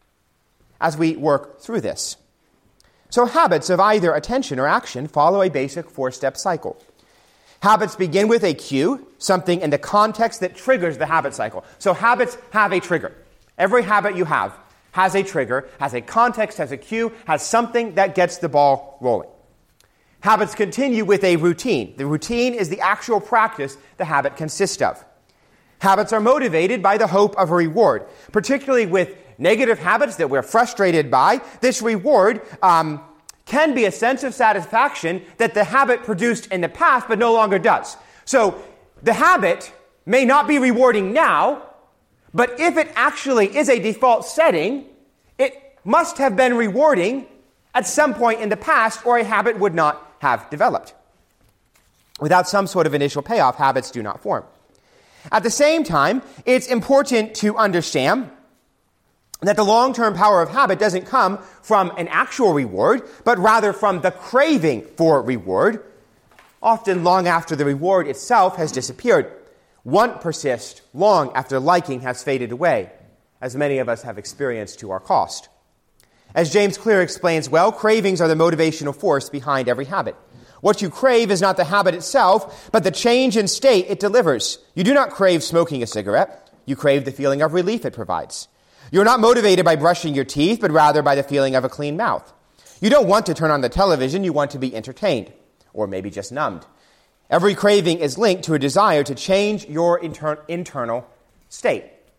as we work through this. So habits of either attention or action follow a basic four-step cycle. Habits begin with a cue, something in the context that triggers the habit cycle. So habits have a trigger. Every habit you have has a trigger, has a context, has a cue, has something that gets the ball rolling. Habits continue with a routine. The routine is the actual practice the habit consists of. Habits are motivated by the hope of a reward, particularly with negative habits that we're frustrated by. This reward um, can be a sense of satisfaction that the habit produced in the past but no longer does. So the habit may not be rewarding now, but if it actually is a default setting, it must have been rewarding at some point in the past or a habit would not have developed. Without some sort of initial payoff, habits do not form. At the same time, it's important to understand that the long-term power of habit doesn't come from an actual reward, but rather from the craving for reward, often long after the reward itself has disappeared. Want persists long after liking has faded away, as many of us have experienced to our cost. As James Clear explains well, cravings are the motivational force behind every habit. What you crave is not the habit itself, but the change in state it delivers. You do not crave smoking a cigarette. You crave the feeling of relief it provides. You're not motivated by brushing your teeth, but rather by the feeling of a clean mouth. You don't want to turn on the television. You want to be entertained, or maybe just numbed. Every craving is linked to a desire to change your inter- internal state.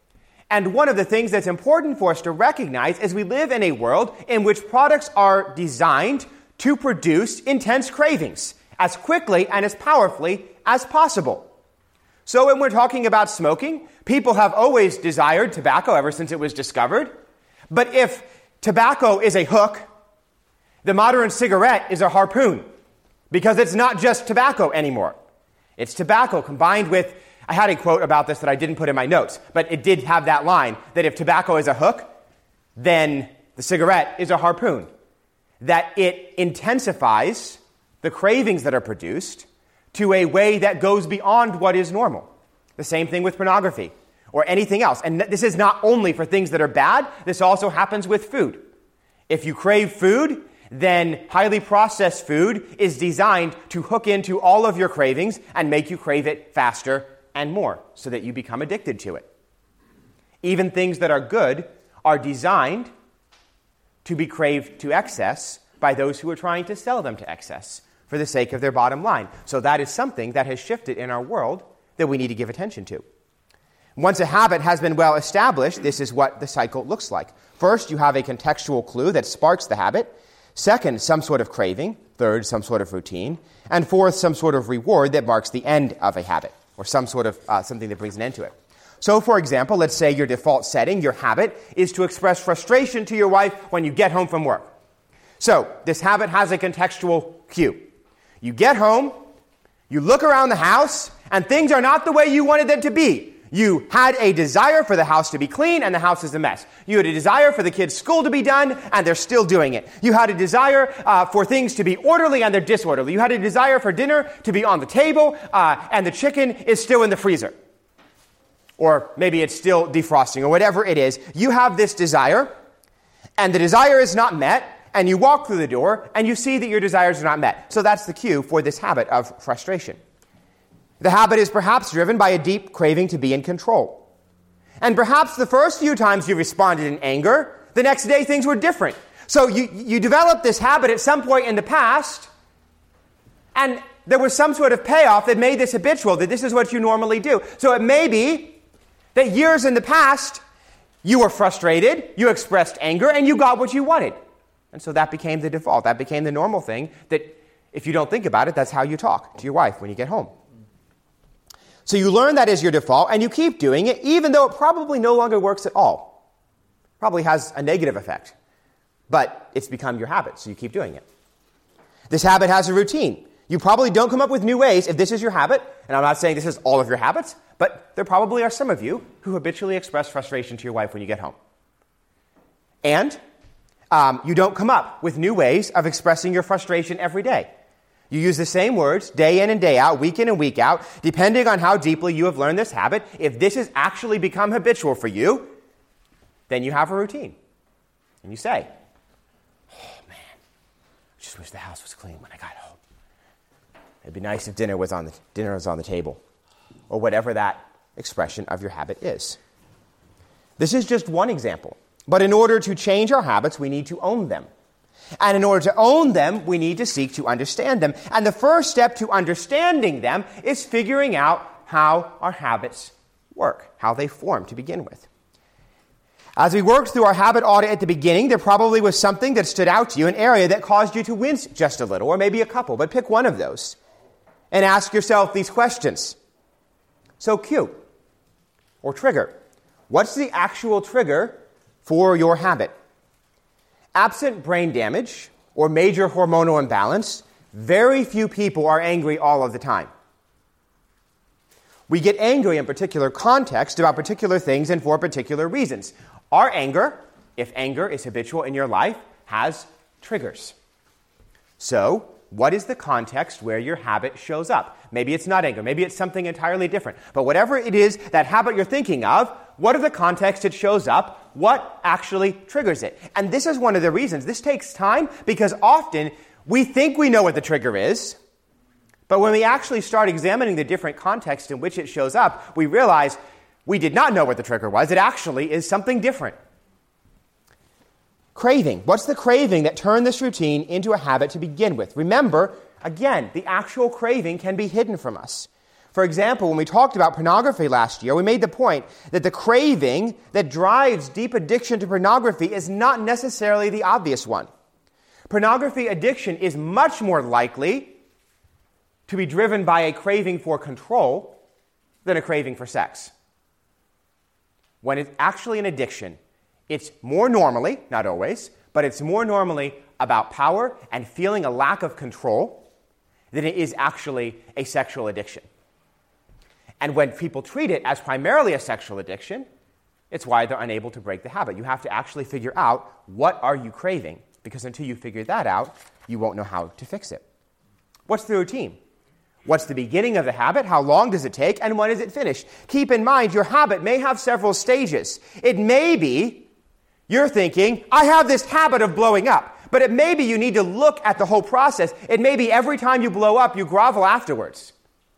And one of the things that's important for us to recognize is we live in a world in which products are designed to produce intense cravings as quickly and as powerfully as possible. So when we're talking about smoking, people have always desired tobacco ever since it was discovered. But if tobacco is a hook, the modern cigarette is a harpoon, because it's not just tobacco anymore. It's tobacco combined with, I had a quote about this that I didn't put in my notes, but it did have that line, that if tobacco is a hook, then the cigarette is a harpoon. That it intensifies the cravings that are produced to a way that goes beyond what is normal. The same thing with pornography or anything else. And this is not only for things that are bad, this also happens with food. If you crave food, then highly processed food is designed to hook into all of your cravings and make you crave it faster and more so that you become addicted to it. Even things that are good are designed to be craved to excess by those who are trying to sell them to excess for the sake of their bottom line. So that is something that has shifted in our world that we need to give attention to. Once a habit has been well established, this is what the cycle looks like. First, you have a contextual clue that sparks the habit. Second, some sort of craving. Third, some sort of routine. And fourth, some sort of reward that marks the end of a habit, or some sort of uh, something that brings an end to it. So, for example, let's say your default setting, your habit, is to express frustration to your wife when you get home from work. So, this habit has a contextual cue. You get home, you look around the house, and things are not the way you wanted them to be. You had a desire for the house to be clean, and the house is a mess. You had a desire for the kids' school to be done, and they're still doing it. You had a desire uh, for things to be orderly, and they're disorderly. You had a desire for dinner to be on the table, uh, and the chicken is still in the freezer. Or maybe it's still defrosting, or whatever it is. You have this desire, and the desire is not met, and you walk through the door, and you see that your desires are not met. So that's the cue for this habit of frustration. The habit is perhaps driven by a deep craving to be in control. And perhaps the first few times you responded in anger, the next day things were different. So you, you developed this habit at some point in the past, and there was some sort of payoff that made this habitual, that this is what you normally do. So it may be that years in the past, you were frustrated, you expressed anger, and you got what you wanted. And so that became the default. That became the normal thing that, if you don't think about it, that's how you talk to your wife when you get home. So you learn that is your default, and you keep doing it, even though it probably no longer works at all. Probably has a negative effect. But it's become your habit, so you keep doing it. This habit has a routine. You probably don't come up with new ways if this is your habit, and I'm not saying this is all of your habits, but there probably are some of you who habitually express frustration to your wife when you get home. And um, you don't come up with new ways of expressing your frustration every day. You use the same words day in and day out, week in and week out, depending on how deeply you have learned this habit. If this has actually become habitual for you, then you have a routine. And you say, oh man, I just wish the house was clean when I got home. It'd be nice if dinner was on the, dinner was on the table. Or whatever that expression of your habit is. This is just one example. But in order to change our habits, we need to own them. And in order to own them, we need to seek to understand them. And the first step to understanding them is figuring out how our habits work, how they form to begin with. As we worked through our habit audit at the beginning, there probably was something that stood out to you, an area that caused you to wince just a little, or maybe a couple, but pick one of those. And ask yourself these questions. So cue, or trigger. What's the actual trigger for your habit? Absent brain damage or major hormonal imbalance, very few people are angry all of the time. We get angry in particular context about particular things and for particular reasons. Our anger, if anger is habitual in your life, has triggers. So, what is the context where your habit shows up? Maybe it's not anger. Maybe it's something entirely different. But whatever it is, that habit you're thinking of, what are the contexts it shows up? What actually triggers it? And this is one of the reasons. This takes time because often we think we know what the trigger is. But when we actually start examining the different contexts in which it shows up, we realize we did not know what the trigger was. It actually is something different. Craving. What's the craving that turned this routine into a habit to begin with? Remember, again, the actual craving can be hidden from us. For example, when we talked about pornography last year, we made the point that the craving that drives deep addiction to pornography is not necessarily the obvious one. Pornography addiction is much more likely to be driven by a craving for control than a craving for sex. When it's actually an addiction, it's more normally, not always, but it's more normally about power and feeling a lack of control than it is actually a sexual addiction. And when people treat it as primarily a sexual addiction, it's why they're unable to break the habit. You have to actually figure out, what are you craving? Because until you figure that out, you won't know how to fix it. What's the routine? What's the beginning of the habit? How long does it take? And when is it finished? Keep in mind, your habit may have several stages. It may be you're thinking, I have this habit of blowing up. But it may be you need to look at the whole process. It may be every time you blow up, you grovel afterwards.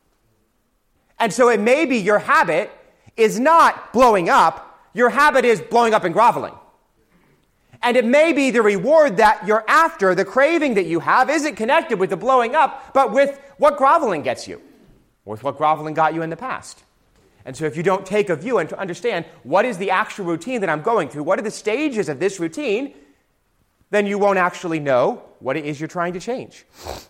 And so it may be your habit is not blowing up. Your habit is blowing up and groveling. And it may be the reward that you're after, the craving that you have, isn't connected with the blowing up, but with what groveling gets you, or with what groveling got you in the past. And so if you don't take a view and to understand what is the actual routine that I'm going through, what are the stages of this routine, then you won't actually know what it is you're trying to change.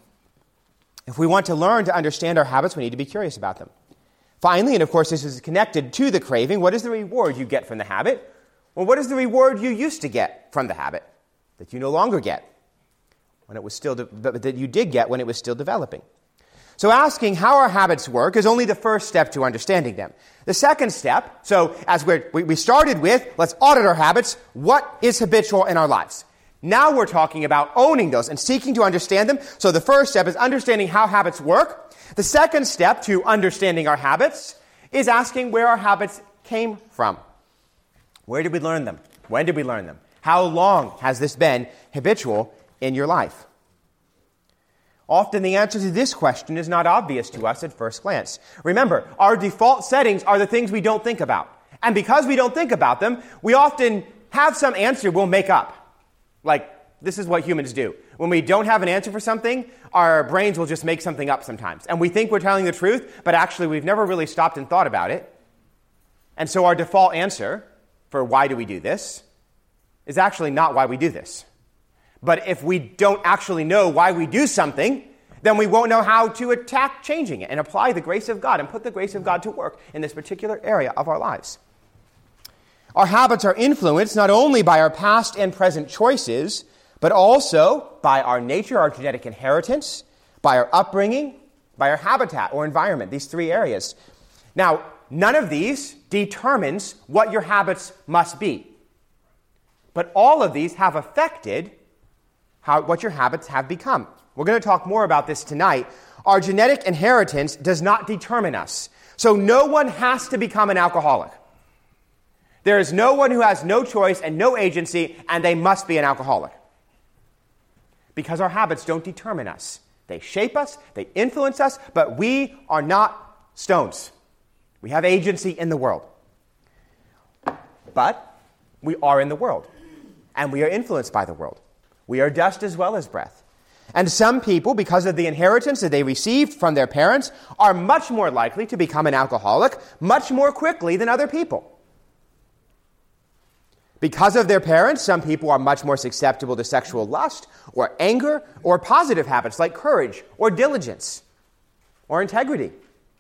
If we want to learn to understand our habits, we need to be curious about them. Finally, and of course this is connected to the craving, what is the reward you get from the habit? Well, what is the reward you used to get from the habit that you no longer get when it was still de- but that you did get when it was still developing? So asking how our habits work is only the first step to understanding them. The second step, so as we're, we we started with, let's audit our habits. What is habitual in our lives? Now we're talking about owning those and seeking to understand them. So the first step is understanding how habits work. The second step to understanding our habits is asking where our habits came from. Where did we learn them? When did we learn them? How long has this been habitual in your life? Often the answer to this question is not obvious to us at first glance. Remember, our default settings are the things we don't think about. And because we don't think about them, we often have some answer we'll make up. Like, this is what humans do. When we don't have an answer for something, our brains will just make something up sometimes. And we think we're telling the truth, but actually we've never really stopped and thought about it. And so our default answer for why do we do this is actually not why we do this. But if we don't actually know why we do something, then we won't know how to attack changing it and apply the grace of God and put the grace of God to work in this particular area of our lives. Our habits are influenced not only by our past and present choices, but also by our nature, our genetic inheritance, by our upbringing, by our habitat or environment, these three areas. Now, none of these determines what your habits must be. But all of these have affected how, what your habits have become. We're going to talk more about this tonight. Our genetic inheritance does not determine us. So no one has to become an alcoholic. There is no one who has no choice and no agency, and they must be an alcoholic. Because our habits don't determine us. They shape us, they influence us, but we are not stones. We have agency in the world. But we are in the world, and we are influenced by the world. We are dust as well as breath. And some people, because of the inheritance that they received from their parents, are much more likely to become an alcoholic much more quickly than other people. Because of their parents, some people are much more susceptible to sexual lust or anger or positive habits like courage or diligence or integrity.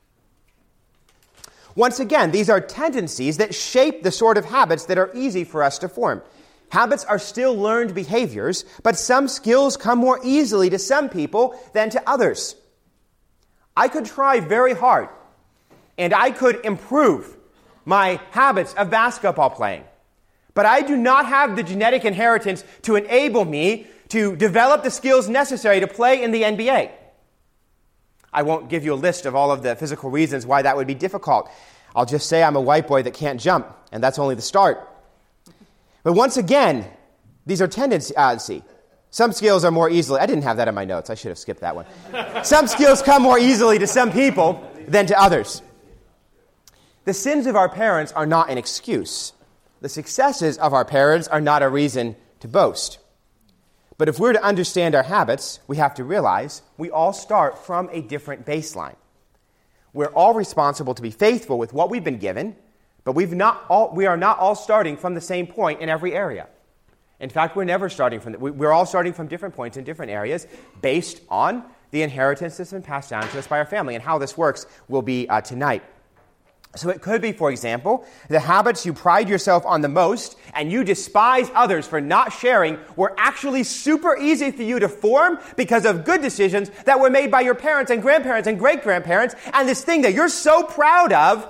Once again, these are tendencies that shape the sort of habits that are easy for us to form. Habits are still learned behaviors, but some skills come more easily to some people than to others. I could try very hard, and I could improve my habits of basketball playing. But I do not have the genetic inheritance to enable me to develop the skills necessary to play in the N B A. I won't give you a list of all of the physical reasons why that would be difficult. I'll just say I'm a white boy that can't jump, and that's only the start. But once again, these are tendencies. Uh, let's see. Some skills are more easily... I didn't have that in my notes. I should have skipped that one. Some skills come more easily to some people than to others. The sins of our parents are not an excuse. The successes of our parents are not a reason to boast. But if we're to understand our habits, we have to realize we all start from a different baseline. We're all responsible to be faithful with what we've been given, but we've not all, we are not all starting from the same point in every area. In fact, we're never starting from, the, we're all starting from different points in different areas based on the inheritance that's been passed down to us by our family. And how this works will be uh, tonight. So it could be, for example, the habits you pride yourself on the most and you despise others for not sharing were actually super easy for you to form because of good decisions that were made by your parents and grandparents and great-grandparents. And this thing that you're so proud of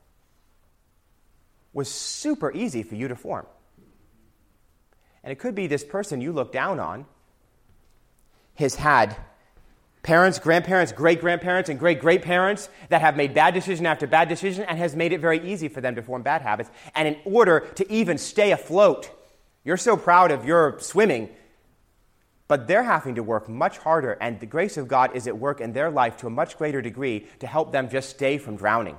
was super easy for you to form. And it could be this person you look down on has had parents, grandparents, great-grandparents, and great-great-parents that have made bad decision after bad decision and has made it very easy for them to form bad habits. And in order to even stay afloat, you're so proud of your swimming, but they're having to work much harder, and the grace of God is at work in their life to a much greater degree to help them just stay from drowning.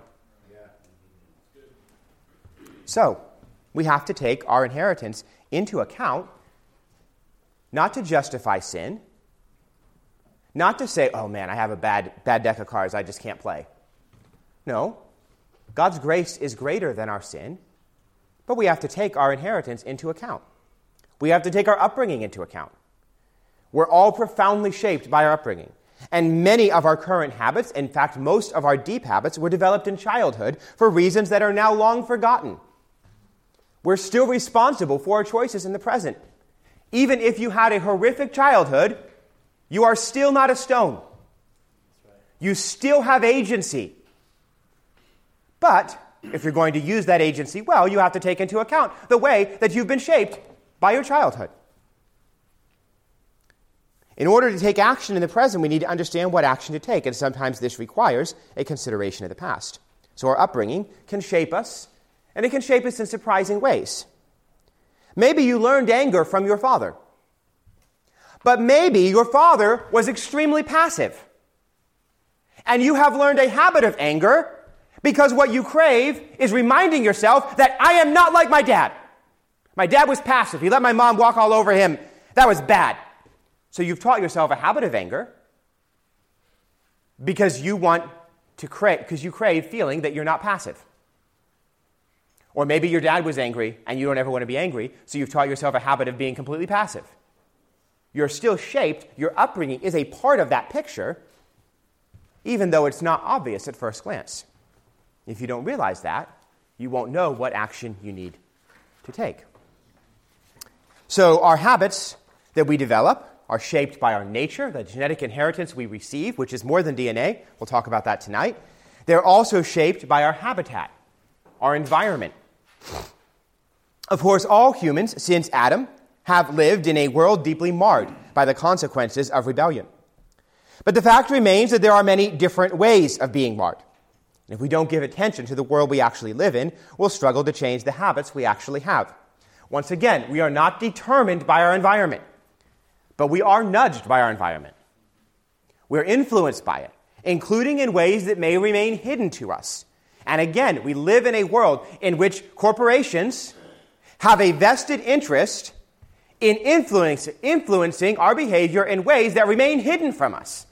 So, we have to take our inheritance into account, not to justify sin, not to say, oh man, I have a bad, bad deck of cards, I just can't play. No, God's grace is greater than our sin, but we have to take our inheritance into account. We have to take our upbringing into account. We're all profoundly shaped by our upbringing. And many of our current habits, in fact, most of our deep habits, were developed in childhood for reasons that are now long forgotten. We're still responsible for our choices in the present. Even if you had a horrific childhood, you are still not a stone. You still have agency. But if you're going to use that agency well, you have to take into account the way that you've been shaped by your childhood. In order to take action in the present, we need to understand what action to take, and sometimes this requires a consideration of the past. So our upbringing can shape us, and it can shape us in surprising ways. Maybe you learned anger from your father. But maybe your father was extremely passive. And you have learned a habit of anger because what you crave is reminding yourself that I am not like my dad. My dad was passive. He let my mom walk all over him. That was bad. So you've taught yourself a habit of anger because you want to crave, because you crave feeling that you're not passive. Or maybe your dad was angry and you don't ever want to be angry, so you've taught yourself a habit of being completely passive. You're still shaped, your upbringing is a part of that picture, even though it's not obvious at first glance. If you don't realize that, you won't know what action you need to take. So our habits that we develop are shaped by our nature, the genetic inheritance we receive, which is more than D N A. We'll talk about that tonight. They're also shaped by our habitat, our environment. Of course, all humans, since Adam, have lived in a world deeply marred by the consequences of rebellion. But the fact remains that there are many different ways of being marred. And if we don't give attention to the world we actually live in, we'll struggle to change the habits we actually have. Once again, we are not determined by our environment, but we are nudged by our environment. We're influenced by it, including in ways that may remain hidden to us. And again, we live in a world in which corporations have a vested interest in influence, influencing our behavior in ways that remain hidden from us.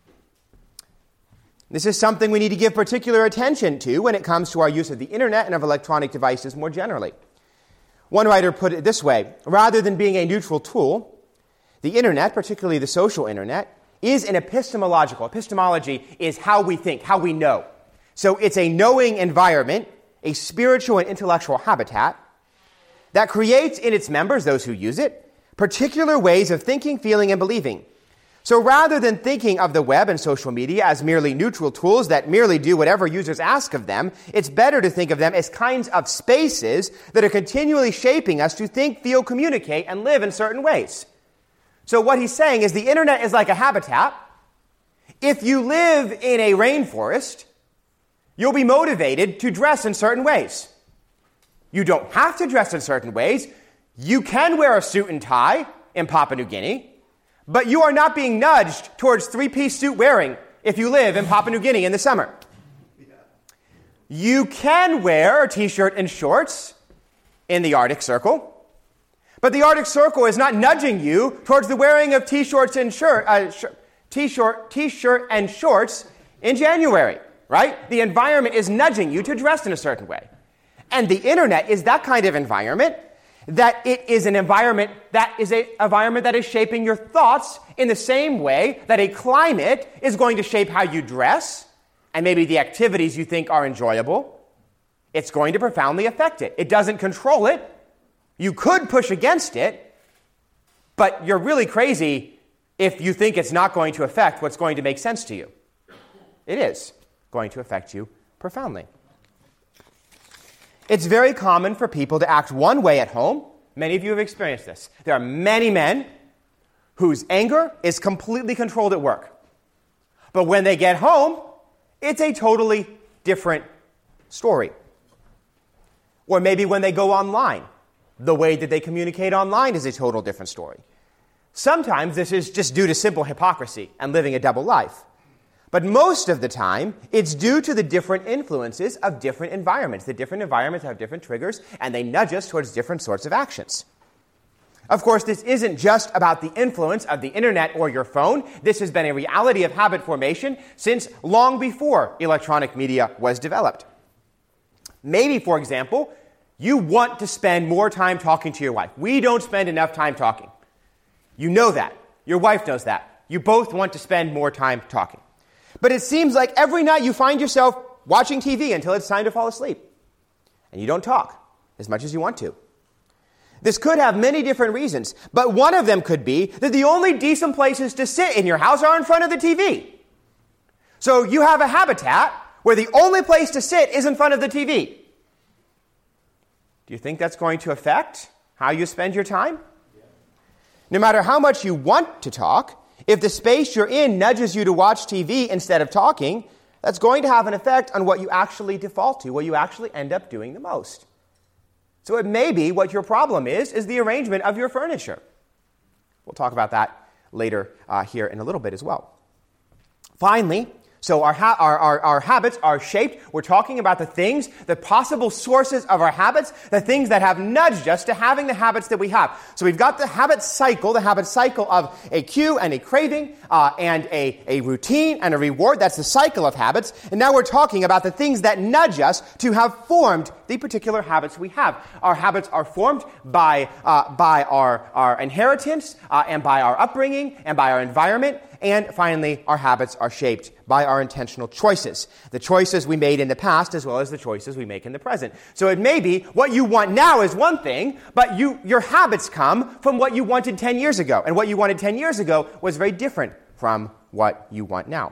This is something we need to give particular attention to when it comes to our use of the internet and of electronic devices more generally. One writer put it this way: rather than being a neutral tool, the internet, particularly the social internet, is an epistemological. Epistemology is how we think, how we know. So it's a knowing environment, a spiritual and intellectual habitat, that creates in its members, those who use it, particular ways of thinking, feeling, and believing. So rather than thinking of the web and social media as merely neutral tools that merely do whatever users ask of them, it's better to think of them as kinds of spaces that are continually shaping us to think, feel, communicate, and live in certain ways. So what he's saying is the internet is like a habitat. If you live in a rainforest, you'll be motivated to dress in certain ways. You don't have to dress in certain ways. You can wear a suit and tie in Papua New Guinea, but you are not being nudged towards three-piece suit wearing if you live in Papua New Guinea in the summer. You can wear a t-shirt and shorts in the Arctic Circle, but the Arctic Circle is not nudging you towards the wearing of t-shirts and shirt, uh, sh- t-shirt, t-shirt and shorts in January. right? The environment is nudging you to dress in a certain way. And the internet is that kind of environment, that it is an environment that is an environment that is shaping your thoughts in the same way that a climate is going to shape how you dress and maybe the activities you think are enjoyable. It's going to profoundly affect it. It doesn't control it. You could push against it, but you're really crazy if you think it's not going to affect what's going to make sense to you. It is going to affect you profoundly. It's very common for people to act one way at home. Many of you have experienced this. There are many men whose anger is completely controlled at work. But when they get home, it's a totally different story. Or maybe when they go online, the way that they communicate online is a total different story. Sometimes this is just due to simple hypocrisy and living a double life. But most of the time, it's due to the different influences of different environments. The different environments have different triggers, and they nudge us towards different sorts of actions. Of course, this isn't just about the influence of the internet or your phone. This has been a reality of habit formation since long before electronic media was developed. Maybe, for example, you want to spend more time talking to your wife. We don't spend enough time talking. You know that. Your wife knows that. You both want to spend more time talking. But it seems like every night you find yourself watching T V until it's time to fall asleep. And you don't talk as much as you want to. This could have many different reasons, but one of them could be that the only decent places to sit in your house are in front of the T V. So you have a habitat where the only place to sit is in front of the T V. Do you think that's going to affect how you spend your time? No matter how much you want to talk, if the space you're in nudges you to watch T V instead of talking, that's going to have an effect on what you actually default to, what you actually end up doing the most. So it may be what your problem is, is the arrangement of your furniture. We'll talk about that later uh, here in a little bit as well. Finally, so our, ha- our, our, our habits are shaped. We're talking about the things, the possible sources of our habits, the things that have nudged us to having the habits that we have. So we've got the habit cycle, the habit cycle of a cue and a craving uh, and a, a routine and a reward. That's the cycle of habits. And now we're talking about the things that nudge us to have formed the particular habits we have. Our habits are formed by, uh, by our, our inheritance uh, and by our upbringing and by our environment. And finally, our habits are shaped by our intentional choices, the choices we made in the past as well as the choices we make in the present. So it may be what you want now is one thing, but you, your habits come from what you wanted ten years ago. And what you wanted ten years ago was very different from what you want now.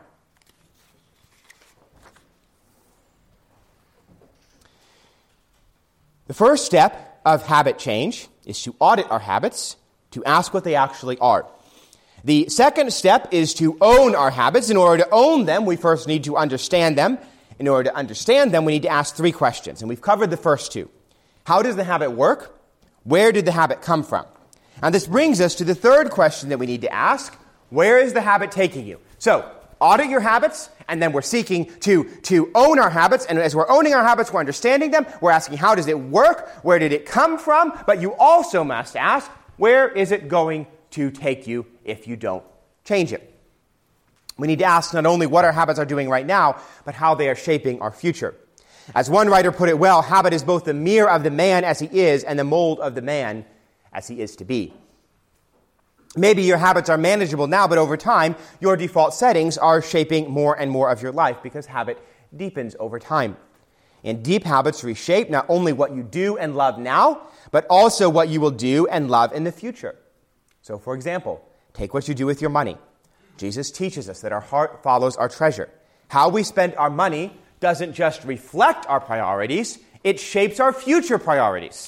The first step of habit change is to audit our habits, to ask what they actually are. The second step is to own our habits. In order to own them, we first need to understand them. In order to understand them, we need to ask three questions. And we've covered the first two. How does the habit work? Where did the habit come from? And this brings us to the third question that we need to ask. Where is the habit taking you? So, audit your habits, and then we're seeking to, to own our habits. And as we're owning our habits, we're understanding them. We're asking, how does it work? Where did it come from? But you also must ask, where is it going to take you if you don't change it? We need to ask not only what our habits are doing right now, but how they are shaping our future. As one writer put it well, habit is both the mirror of the man as he is and the mold of the man as he is to be. Maybe your habits are manageable now, but over time, your default settings are shaping more and more of your life because habit deepens over time. And deep habits reshape not only what you do and love now, but also what you will do and love in the future. So, for example, take what you do with your money. Jesus teaches us that our heart follows our treasure. How we spend our money doesn't just reflect our priorities, it shapes our future priorities.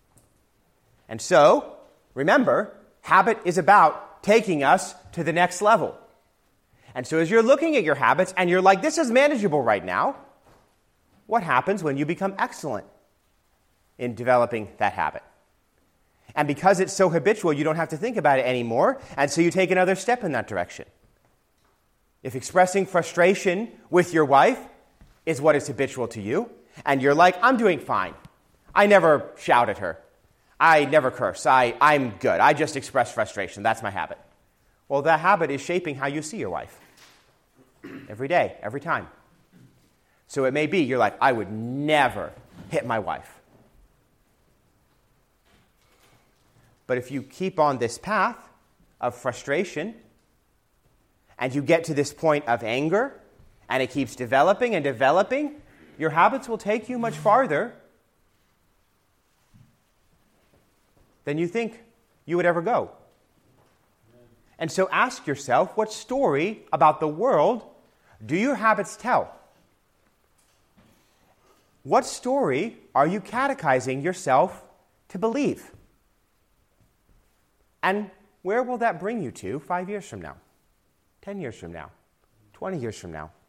And so, remember, habit is about taking us to the next level. And so as you're looking at your habits and you're like, this is manageable right now, what happens when you become excellent in developing that habit? And because it's so habitual, you don't have to think about it anymore, and so you take another step in that direction. If expressing frustration with your wife is what is habitual to you, and you're like, I'm doing fine. I never shout at her. I never curse. I, I'm good. I just express frustration. That's my habit. Well, that habit is shaping how you see your wife. Every day, every time. So it may be you're like, I would never hit my wife. But if you keep on this path of frustration, and you get to this point of anger, and it keeps developing and developing, your habits will take you much farther than you think you would ever go. And so ask yourself, what story about the world do your habits tell? What story are you catechizing yourself to believe? And where will that bring you to five years from now, ten years from now, twenty years from now?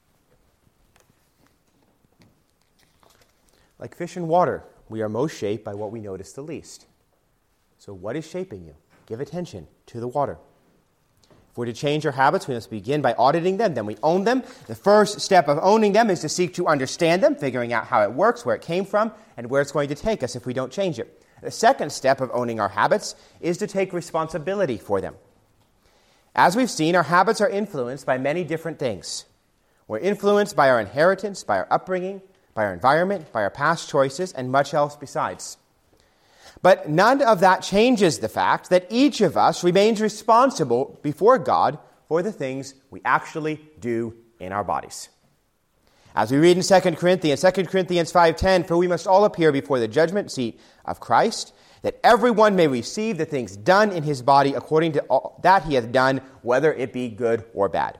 Like fish in water, we are most shaped by what we notice the least. So what is shaping you? Give attention to the water. If we're to change our habits, we must begin by auditing them, then we own them. The first step of owning them is to seek to understand them, figuring out how it works, where it came from, and where it's going to take us if we don't change it. The second step of owning our habits is to take responsibility for them. As we've seen, our habits are influenced by many different things. We're influenced by our inheritance, by our upbringing, by our environment, by our past choices, and much else besides. But none of that changes the fact that each of us remains responsible before God for the things we actually do in our bodies. As we read in Second Corinthians, Second Corinthians five ten, for we must all appear before the judgment seat of Christ, that everyone may receive the things done in his body according to all that he hath done, whether it be good or bad.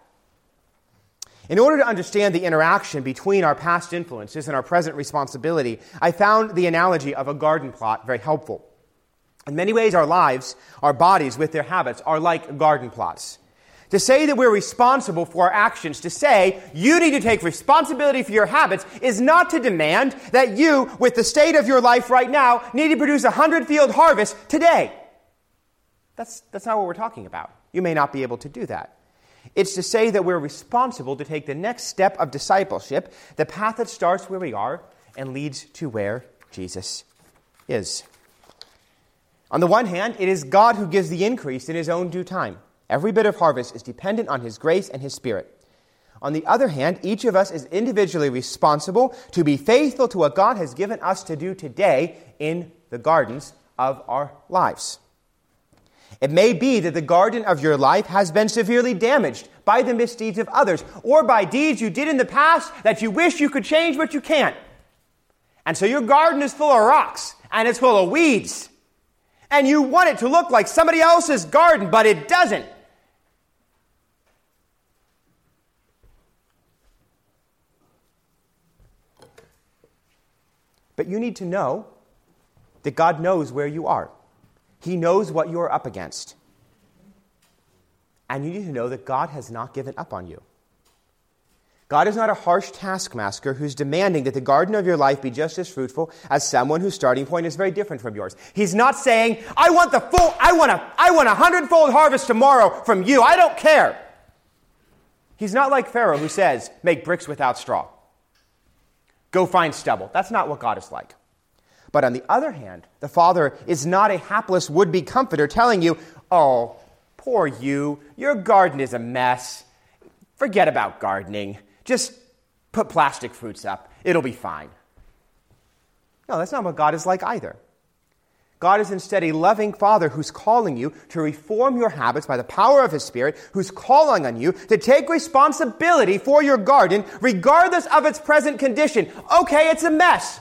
In order to understand the interaction between our past influences and our present responsibility, I found the analogy of a garden plot very helpful. In many ways, our lives, our bodies with their habits, are like garden plots. To say that we're responsible for our actions, to say you need to take responsibility for your habits, is not to demand that you, with the state of your life right now, need to produce a hundred-field harvest today. That's, that's not what we're talking about. You may not be able to do that. It's to say that we're responsible to take the next step of discipleship, the path that starts where we are and leads to where Jesus is. On the one hand, it is God who gives the increase in his own due time. Every bit of harvest is dependent on his grace and his Spirit. On the other hand, each of us is individually responsible to be faithful to what God has given us to do today in the gardens of our lives. It may be that the garden of your life has been severely damaged by the misdeeds of others, or by deeds you did in the past that you wish you could change but you can't. And so your garden is full of rocks, and it's full of weeds. And you want it to look like somebody else's garden, but it doesn't. But you need to know that God knows where you are. He knows what you're up against. And you need to know that God has not given up on you. God is not a harsh taskmaster who's demanding that the garden of your life be just as fruitful as someone whose starting point is very different from yours. He's not saying, I want the full, I want a, I want a hundredfold harvest tomorrow from you. I don't care. He's not like Pharaoh who says, make bricks without straw. Go find stubble. That's not what God is like. But on the other hand, the Father is not a hapless would-be comforter telling you, oh, poor you, your garden is a mess. Forget about gardening. Just put plastic fruits up. It'll be fine. No, that's not what God is like either. God is instead a loving Father who's calling you to reform your habits by the power of his Spirit, who's calling on you to take responsibility for your garden regardless of its present condition. Okay, it's a mess.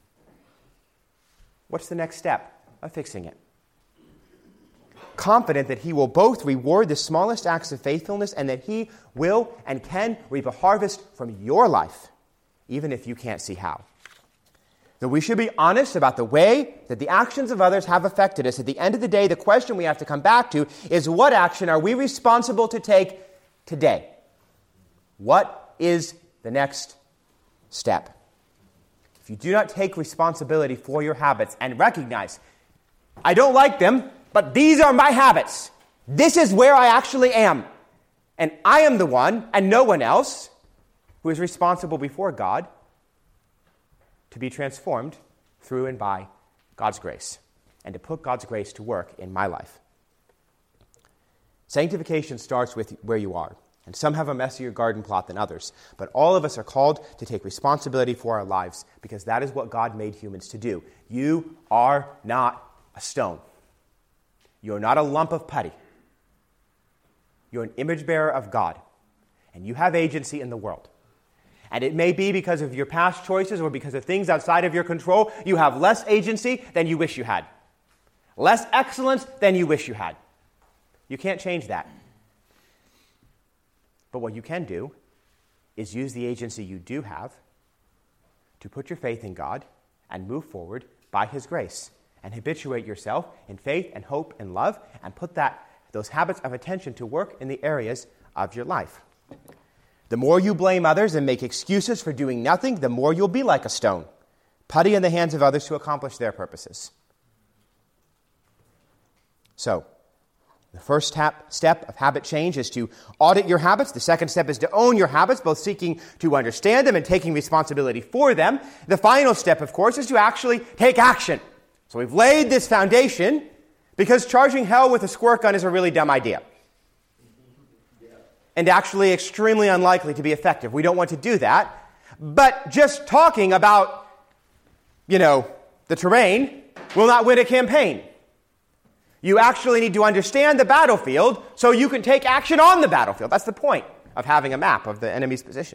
What's the next step of fixing it? Confident that he will both reward the smallest acts of faithfulness and that he will and can reap a harvest from your life, even if you can't see how. That we should be honest about the way that the actions of others have affected us. At the end of the day, the question we have to come back to is, what action are we responsible to take today? What is the next step? If you do not take responsibility for your habits and recognize, I don't like them, but these are my habits. This is where I actually am. And I am the one, and no one else, who is responsible before God to be transformed through and by God's grace, and to put God's grace to work in my life. Sanctification starts with where you are. And some have a messier garden plot than others. But all of us are called to take responsibility for our lives because that is what God made humans to do. You are not a stone. You are not a lump of putty. You're an image bearer of God. And you have agency in the world. And it may be because of your past choices or because of things outside of your control, you have less agency than you wish you had. Less excellence than you wish you had. You can't change that. But what you can do is use the agency you do have to put your faith in God and move forward by His grace and habituate yourself in faith and hope and love and put that those habits of attention to work in the areas of your life. The more you blame others and make excuses for doing nothing, the more you'll be like a stone, putty in the hands of others to accomplish their purposes. So, the first tap, step of habit change is to audit your habits. The second step is to own your habits, both seeking to understand them and taking responsibility for them. The final step, of course, is to actually take action. So we've laid this foundation because charging hell with a squirt gun is a really dumb idea. And actually extremely unlikely to be effective. We don't want to do that. But just talking about, you know, the terrain will not win a campaign. You actually need to understand the battlefield so you can take action on the battlefield. That's the point of having a map of the enemy's position.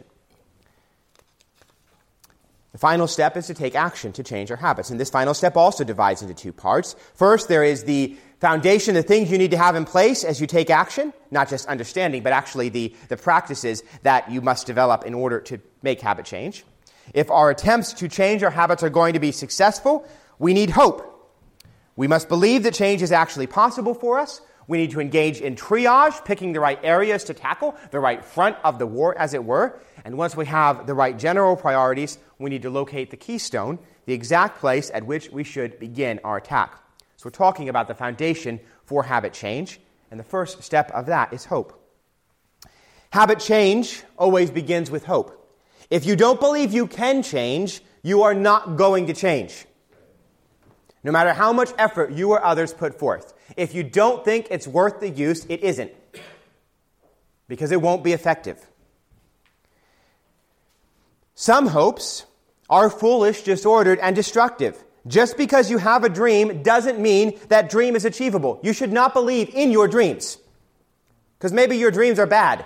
The final step is to take action to change our habits. And this final step also divides into two parts. First, there is the foundation, the things you need to have in place as you take action, not just understanding, but actually the, the practices that you must develop in order to make habit change. If our attempts to change our habits are going to be successful, we need hope. We must believe that change is actually possible for us. We need to engage in triage, picking the right areas to tackle, the right front of the war, as it were. And once we have the right general priorities, we need to locate the keystone, the exact place at which we should begin our attack. So we're talking about the foundation for habit change, and the first step of that is hope. Habit change always begins with hope. If you don't believe you can change, you are not going to change. No matter how much effort you or others put forth. If you don't think it's worth the use, it isn't. Because it won't be effective. Some hopes are foolish, disordered, and destructive. Just because you have a dream doesn't mean that dream is achievable. You should not believe in your dreams. Because maybe your dreams are bad.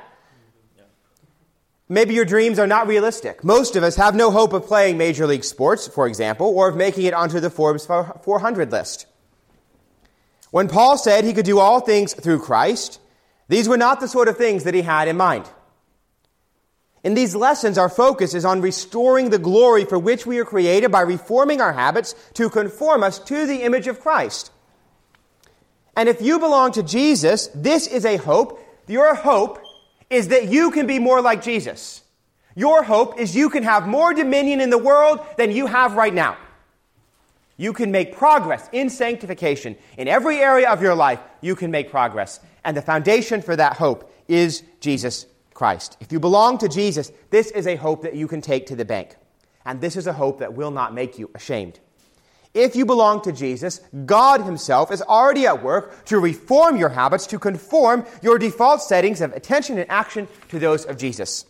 Maybe your dreams are not realistic. Most of us have no hope of playing Major League Sports, for example, or of making it onto the Forbes four hundred list. When Paul said he could do all things through Christ, these were not the sort of things that he had in mind. In these lessons, our focus is on restoring the glory for which we are created by reforming our habits to conform us to the image of Christ. And if you belong to Jesus, this is a hope. Your hope is that you can be more like Jesus. Your hope is you can have more dominion in the world than you have right now. You can make progress in sanctification. In every area of your life, you can make progress. And the foundation for that hope is Jesus Christ. If you belong to Jesus, this is a hope that you can take to the bank. And this is a hope that will not make you ashamed. If you belong to Jesus, God Himself is already at work to reform your habits, to conform your default settings of attention and action to those of Jesus.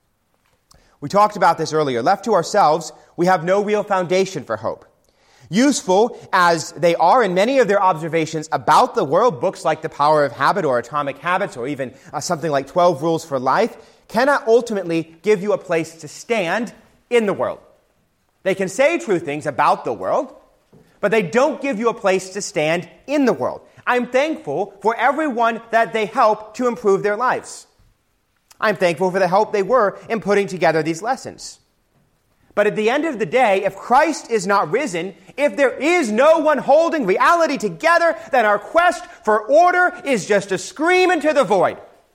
We talked about this earlier. Left to ourselves, we have no real foundation for hope. Useful as they are in many of their observations about the world, books like The Power of Habit or Atomic Habits or even uh, something like twelve Rules for Life, cannot ultimately give you a place to stand in the world. They can say true things about the world, but they don't give you a place to stand in the world. I'm thankful for everyone that they help to improve their lives. I'm thankful for the help they were in putting together these lessons. But at the end of the day, if Christ is not risen, if there is no one holding reality together, then our quest for order is just a scream into the void.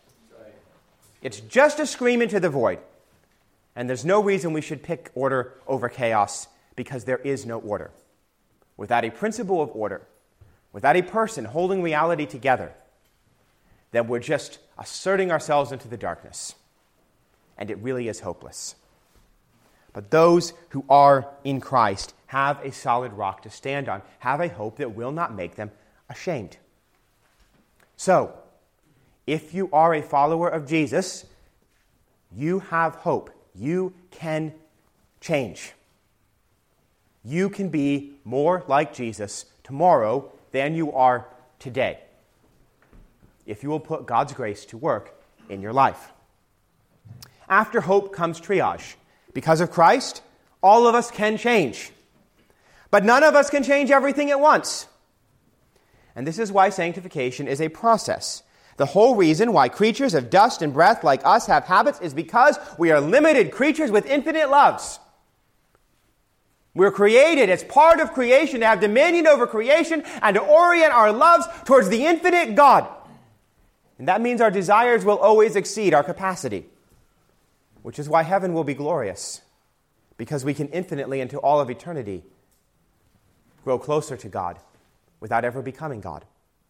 It's just a scream into the void. And there's no reason we should pick order over chaos, because there is no order. Without a principle of order, without a person holding reality together, then we're just asserting ourselves into the darkness. And it really is hopeless. But those who are in Christ have a solid rock to stand on, have a hope that will not make them ashamed. So, if you are a follower of Jesus, you have hope. You can change. You can be more like Jesus tomorrow than you are today, if you will put God's grace to work in your life. After hope comes triage. Because of Christ, all of us can change. But none of us can change everything at once. And this is why sanctification is a process. The whole reason why creatures of dust and breath like us have habits is because we are limited creatures with infinite loves. We're created as part of creation to have dominion over creation and to orient our loves towards the infinite God. And that means our desires will always exceed our capacity, which is why heaven will be glorious, because we can infinitely into all of eternity grow closer to God without ever becoming God.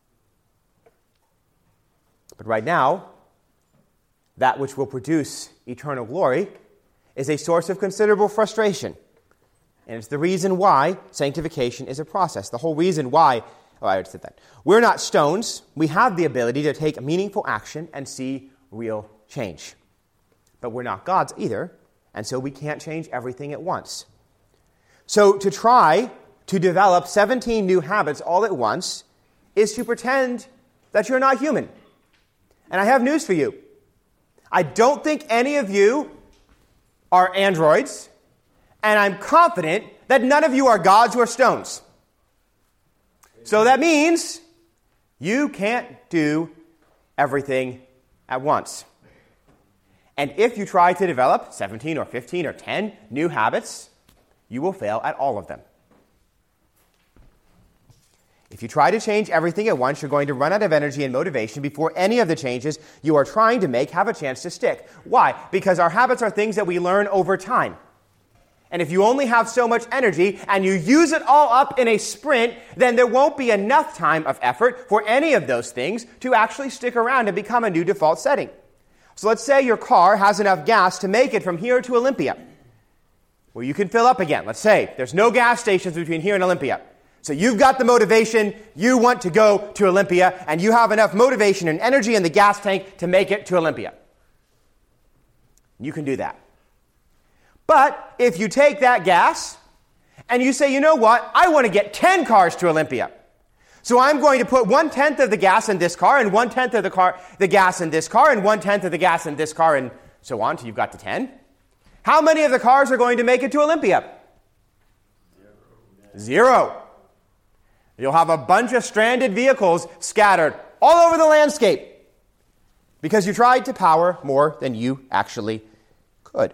But right now, that which will produce eternal glory is a source of considerable frustration. And it's the reason why sanctification is a process. The whole reason why, oh, I already said that. We're not stones. We have the ability to take meaningful action and see real change. But we're not gods either, and so we can't change everything at once. So to try to develop seventeen new habits all at once is to pretend that you're not human. And I have news for you. I don't think any of you are androids, and I'm confident that none of you are gods or stones. So that means you can't do everything at once. And if you try to develop seventeen or fifteen or ten new habits, you will fail at all of them. If you try to change everything at once, you're going to run out of energy and motivation before any of the changes you are trying to make have a chance to stick. Why? Because our habits are things that we learn over time. And if you only have so much energy and you use it all up in a sprint, then there won't be enough time of effort for any of those things to actually stick around and become a new default setting. So let's say your car has enough gas to make it from here to Olympia, where you can fill up again. Let's say there's no gas stations between here and Olympia. So you've got the motivation, you want to go to Olympia, and you have enough motivation and energy in the gas tank to make it to Olympia. You can do that. But if you take that gas and you say, you know what, I want to get ten cars to Olympia. So I'm going to put one-tenth of the gas in this car, and one-tenth of the car, the gas in this car, and one-tenth of the gas in this car, and so on till you've got to ten. How many of the cars are going to make it to Olympia? Zero. Zero. You'll have a bunch of stranded vehicles scattered all over the landscape because you tried to power more than you actually could.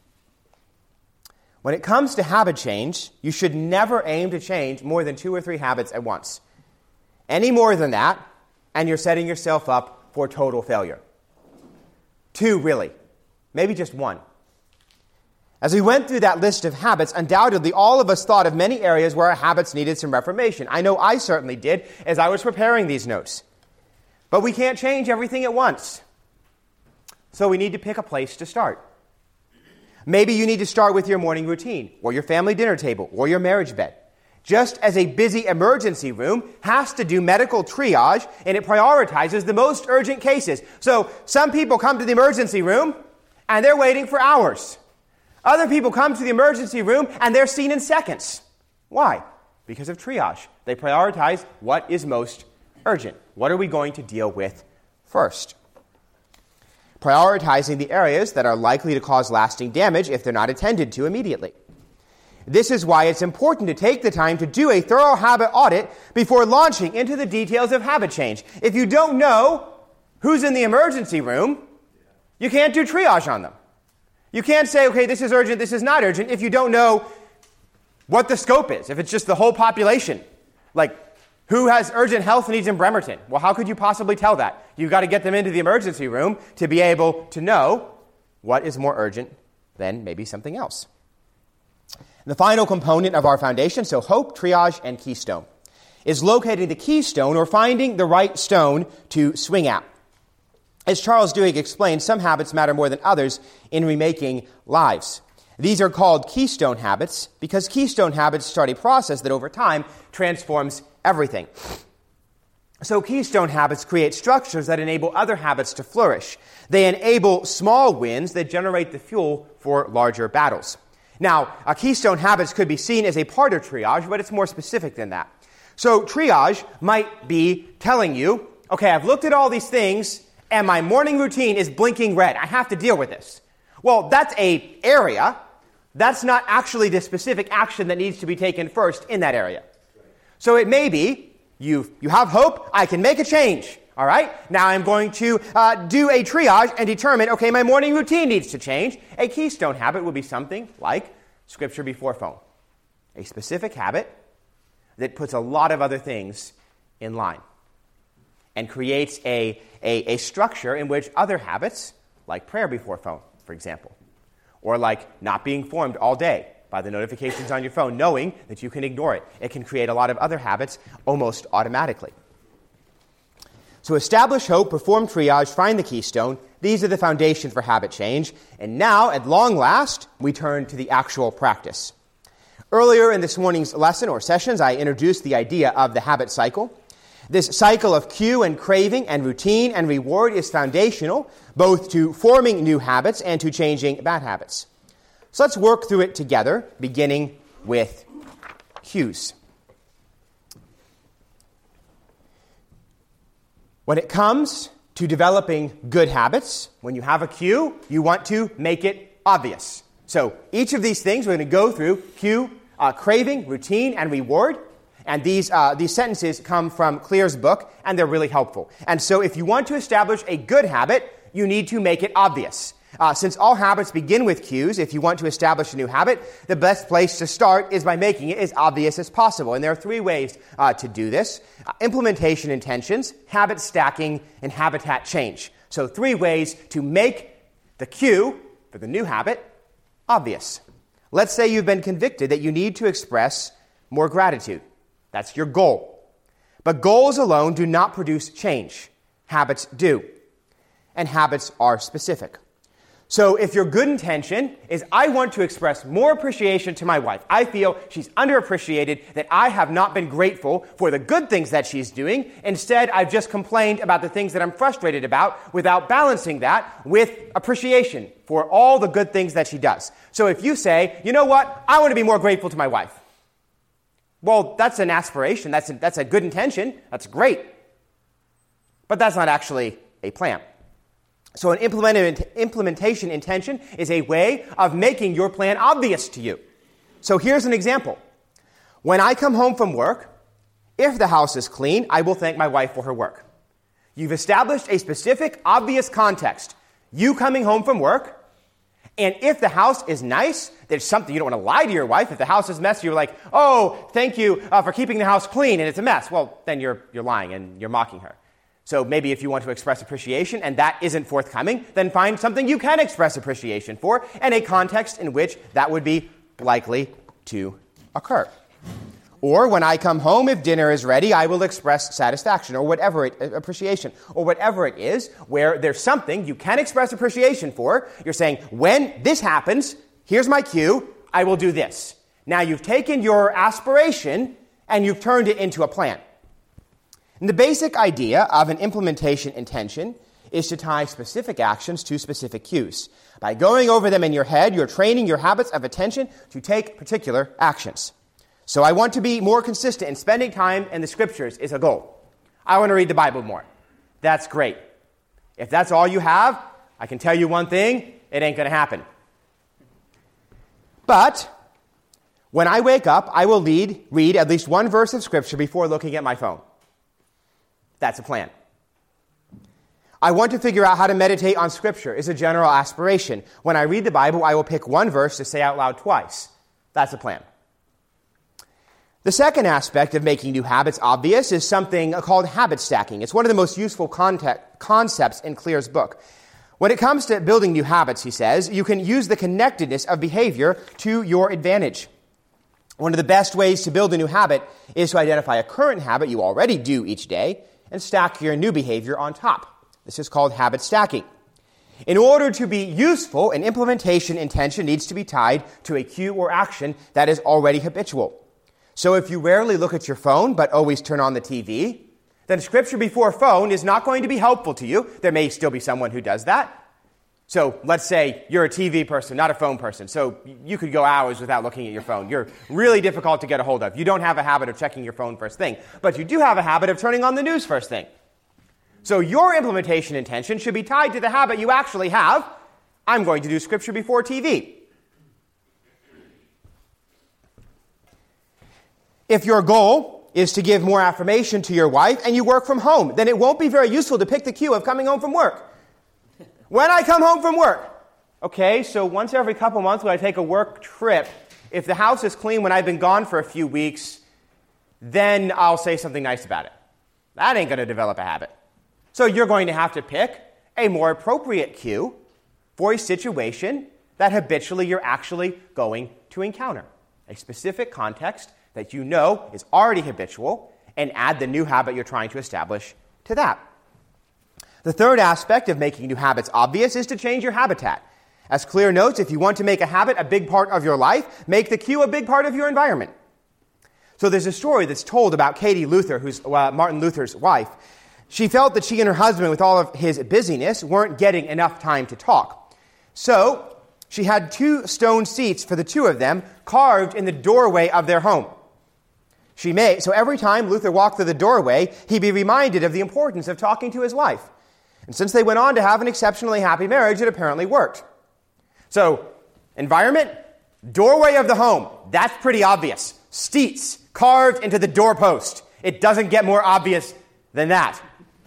When it comes to habit change, you should never aim to change more than two or three habits at once. Any more than that, and you're setting yourself up for total failure. Two, really. Maybe just one. As we went through that list of habits, undoubtedly all of us thought of many areas where our habits needed some reformation. I know I certainly did as I was preparing these notes. But we can't change everything at once. So we need to pick a place to start. Maybe you need to start with your morning routine, or your family dinner table, or your marriage bed. Just as a busy emergency room has to do medical triage, and it prioritizes the most urgent cases. So some people come to the emergency room, and they're waiting for hours. Other people come to the emergency room, and they're seen in seconds. Why? Because of triage. They prioritize what is most urgent. What are we going to deal with first? Prioritizing the areas that are likely to cause lasting damage if they're not attended to immediately. This is why it's important to take the time to do a thorough habit audit before launching into the details of habit change. If you don't know who's in the emergency room, you can't do triage on them. You can't say, okay, this is urgent, this is not urgent, if you don't know what the scope is, if it's just the whole population. Like, who has urgent health needs in Bremerton? Well, how could you possibly tell that? You've got to get them into the emergency room to be able to know what is more urgent than maybe something else. And the final component of our foundation, so hope, triage, and keystone, is locating the keystone or finding the right stone to swing at. As Charles Duhigg explained, some habits matter more than others in remaking lives. These are called keystone habits because keystone habits start a process that over time transforms everything. So keystone habits create structures that enable other habits to flourish. They enable small wins that generate the fuel for larger battles. Now, uh, keystone habits could be seen as a part of triage, but it's more specific than that. So triage might be telling you, okay, I've looked at all these things, and my morning routine is blinking red. I have to deal with this. Well, that's a area. That's not actually the specific action that needs to be taken first in that area. So it may be, you you have hope, I can make a change. All right? Now I'm going to uh, do a triage and determine, okay, my morning routine needs to change. A keystone habit would be something like Scripture before phone. A specific habit that puts a lot of other things in line and creates a, a, a structure in which other habits, like prayer before phone, for example, or like not being informed all day by the notifications on your phone, knowing that you can ignore it. It can create a lot of other habits almost automatically. So establish hope, perform triage, find the keystone. These are the foundations for habit change. And now, at long last, we turn to the actual practice. Earlier in this morning's lesson or sessions, I introduced the idea of the habit cycle. This cycle of cue and craving and routine and reward is foundational, both to forming new habits and to changing bad habits. So let's work through it together, beginning with cues. When it comes to developing good habits, when you have a cue, you want to make it obvious. So each of these things we're going to go through: cue, uh, craving, routine, and reward. And these uh, these sentences come from Clear's book, and they're really helpful. And so if you want to establish a good habit, you need to make it obvious. Uh, since all habits begin with cues, if you want to establish a new habit, the best place to start is by making it as obvious as possible. And there are three ways uh, to do this: uh, implementation intentions, habit stacking, and habitat change. So three ways to make the cue for the new habit obvious. Let's say you've been convicted that you need to express more gratitude. That's your goal. But goals alone do not produce change. Habits do. And habits are specific. So if your good intention is, I want to express more appreciation to my wife. I feel she's underappreciated, that I have not been grateful for the good things that she's doing. Instead, I've just complained about the things that I'm frustrated about without balancing that with appreciation for all the good things that she does. So if you say, you know what, I want to be more grateful to my wife. Well, that's an aspiration. That's a, that's a good intention. That's great. But that's not actually a plan. So an implement, implementation intention is a way of making your plan obvious to you. So here's an example. When I come home from work, if the house is clean, I will thank my wife for her work. You've established a specific, obvious context. You coming home from work, and if the house is nice, there's something, you don't want to lie to your wife. If the house is messy, you're like, oh, thank you uh, for keeping the house clean, and it's a mess. Well, then you're you're lying and you're mocking her. So maybe if you want to express appreciation and that isn't forthcoming, then find something you can express appreciation for and a context in which that would be likely to occur. Or when I come home, if dinner is ready, I will express satisfaction or whatever it, appreciation, or whatever it is where there's something you can express appreciation for. You're saying, when this happens, here's my cue, I will do this. Now you've taken your aspiration and you've turned it into a plan. And the basic idea of an implementation intention is to tie specific actions to specific cues. By going over them in your head, you're training your habits of attention to take particular actions. So I want to be more consistent in spending time in the Scriptures is a goal. I want to read the Bible more. That's great. If that's all you have, I can tell you one thing, it ain't going to happen. But when I wake up, I will lead, read at least one verse of Scripture before looking at my phone. That's a plan. I want to figure out how to meditate on Scripture is a general aspiration. When I read the Bible, I will pick one verse to say out loud twice. That's a plan. The second aspect of making new habits obvious is something called habit stacking. It's one of the most useful concept, concepts in Clear's book. When it comes to building new habits, he says, you can use the connectedness of behavior to your advantage. One of the best ways to build a new habit is to identify a current habit you already do each day and stack your new behavior on top. This is called habit stacking. In order to be useful, an implementation intention needs to be tied to a cue or action that is already habitual. So if you rarely look at your phone but always turn on the T V, then scripture before phone is not going to be helpful to you. There may still be someone who does that. So let's say you're a T V person, not a phone person. So you could go hours without looking at your phone. You're really difficult to get a hold of. You don't have a habit of checking your phone first thing, but you do have a habit of turning on the news first thing. So your implementation intention should be tied to the habit you actually have. I'm going to do scripture before T V. If your goal is to give more affirmation to your wife and you work from home, then it won't be very useful to pick the cue of coming home from work. When I come home from work, okay, so once every couple months when I take a work trip, if the house is clean when I've been gone for a few weeks, then I'll say something nice about it. That ain't going to develop a habit. So you're going to have to pick a more appropriate cue for a situation that habitually you're actually going to encounter. A specific context that you know is already habitual, and add the new habit you're trying to establish to that. The third aspect of making new habits obvious is to change your habitat. As Clear notes, if you want to make a habit a big part of your life, make the cue a big part of your environment. So there's a story that's told about Katie Luther, who's uh, Martin Luther's wife. She felt that she and her husband, with all of his busyness, weren't getting enough time to talk. So she had two stone seats for the two of them carved in the doorway of their home. She made, so every time Luther walked through the doorway, he'd be reminded of the importance of talking to his wife. And since they went on to have an exceptionally happy marriage, it apparently worked. So, environment, doorway of the home, that's pretty obvious. Seats carved into the doorpost. It doesn't get more obvious than that.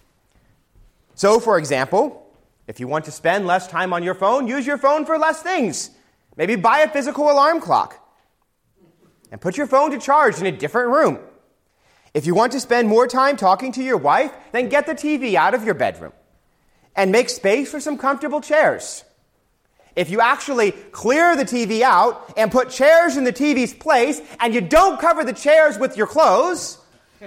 So, for example, if you want to spend less time on your phone, use your phone for less things. Maybe buy a physical alarm clock. And put your phone to charge in a different room. If you want to spend more time talking to your wife, then get the T V out of your bedroom. And make space for some comfortable chairs. If you actually clear the T V out and put chairs in the T V's place, and you don't cover the chairs with your clothes,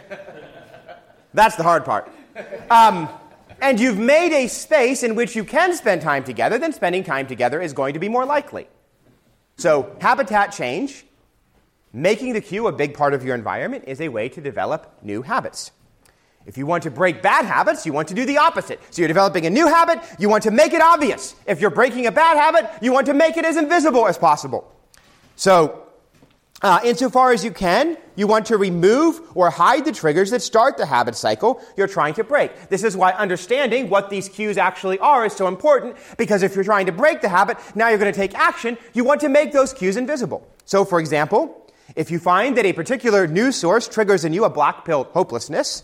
that's the hard part. Um, and you've made a space in which you can spend time together, then spending time together is going to be more likely. So, habitat change, making the cue a big part of your environment, is a way to develop new habits. If you want to break bad habits, you want to do the opposite. So you're developing a new habit, you want to make it obvious. If you're breaking a bad habit, you want to make it as invisible as possible. So, uh, insofar as you can, you want to remove or hide the triggers that start the habit cycle you're trying to break. This is why understanding what these cues actually are is so important, because if you're trying to break the habit, now you're going to take action, you want to make those cues invisible. So, for example, if you find that a particular news source triggers in you a black pill hopelessness,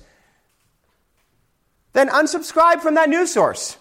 then unsubscribe from that news source.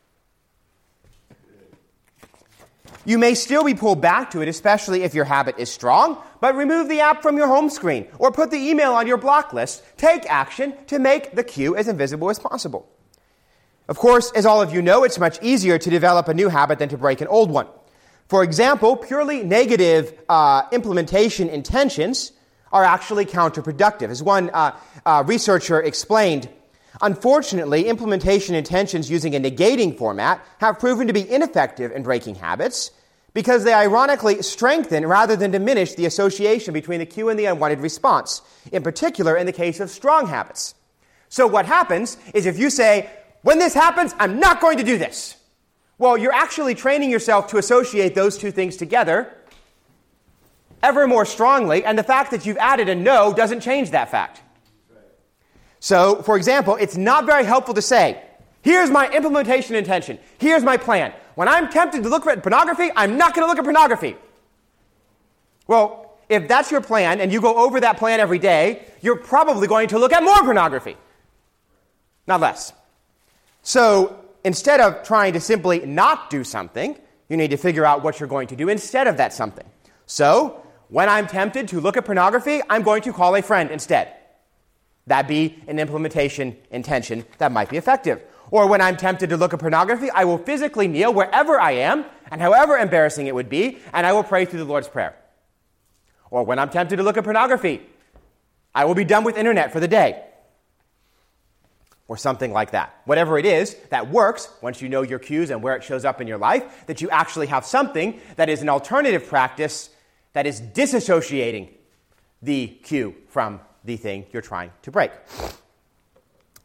You may still be pulled back to it, especially if your habit is strong, but remove the app from your home screen or put the email on your block list. Take action to make the cue as invisible as possible. Of course, as all of you know, it's much easier to develop a new habit than to break an old one. For example, purely negative uh, implementation intentions are actually counterproductive. As one uh, uh, researcher explained, unfortunately, implementation intentions using a negating format have proven to be ineffective in breaking habits because they ironically strengthen rather than diminish the association between the cue and the unwanted response, in particular in the case of strong habits. So what happens is if you say, when this happens, I'm not going to do this. Well, you're actually training yourself to associate those two things together ever more strongly, and the fact that you've added a no doesn't change that fact. So, for example, it's not very helpful to say, here's my implementation intention, here's my plan. When I'm tempted to look at pornography, I'm not going to look at pornography. Well, if that's your plan and you go over that plan every day, you're probably going to look at more pornography, not less. So, instead of trying to simply not do something, you need to figure out what you're going to do instead of that something. So, when I'm tempted to look at pornography, I'm going to call a friend instead. That'd be an implementation intention that might be effective. Or when I'm tempted to look at pornography, I will physically kneel wherever I am, and however embarrassing it would be, and I will pray through the Lord's Prayer. Or when I'm tempted to look at pornography, I will be done with internet for the day. Or something like that. Whatever it is that works, once you know your cues and where it shows up in your life, that you actually have something that is an alternative practice that is disassociating the cue from the thing you're trying to break.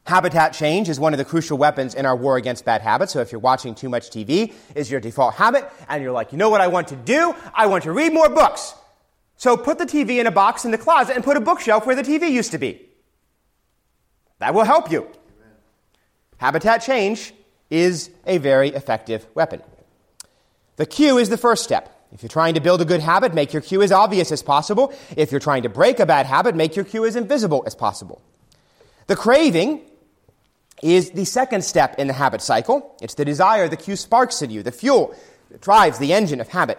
Habitat change is one of the crucial weapons in our war against bad habits. So if you're watching too much T V, is your default habit, and you're like, you know what I want to do? I want to read more books. So put the T V in a box in the closet and put a bookshelf where the T V used to be. That will help you. Amen. Habitat change is a very effective weapon. The cue is the first step. If you're trying to build a good habit, make your cue as obvious as possible. If you're trying to break a bad habit, make your cue as invisible as possible. The craving is the second step in the habit cycle. It's the desire the cue sparks in you, the fuel that drives the engine of habit.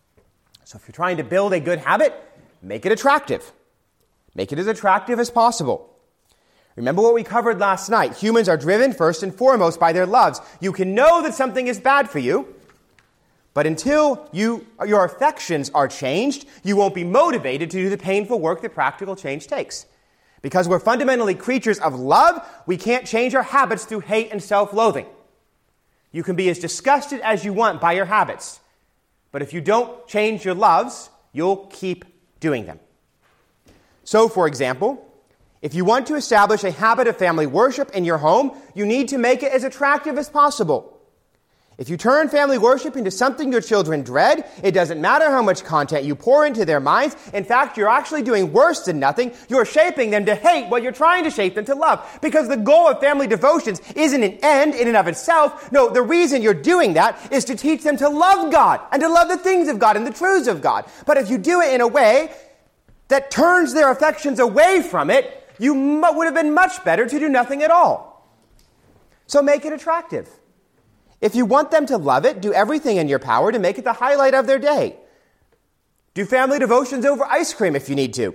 So if you're trying to build a good habit, make it attractive. Make it as attractive as possible. Remember what we covered last night. Humans are driven first and foremost by their loves. You can know that something is bad for you, but until you, your affections are changed, you won't be motivated to do the painful work that practical change takes. Because we're fundamentally creatures of love, we can't change our habits through hate and self-loathing. You can be as disgusted as you want by your habits, but if you don't change your loves, you'll keep doing them. So, for example, if you want to establish a habit of family worship in your home, you need to make it as attractive as possible. If you turn family worship into something your children dread, it doesn't matter how much content you pour into their minds. In fact, you're actually doing worse than nothing. You're shaping them to hate what you're trying to shape them to love. Because the goal of family devotions isn't an end in and of itself. No, the reason you're doing that is to teach them to love God and to love the things of God and the truths of God. But if you do it in a way that turns their affections away from it, you m- would have been much better to do nothing at all. So make it attractive. If you want them to love it, do everything in your power to make it the highlight of their day. Do family devotions over ice cream if you need to.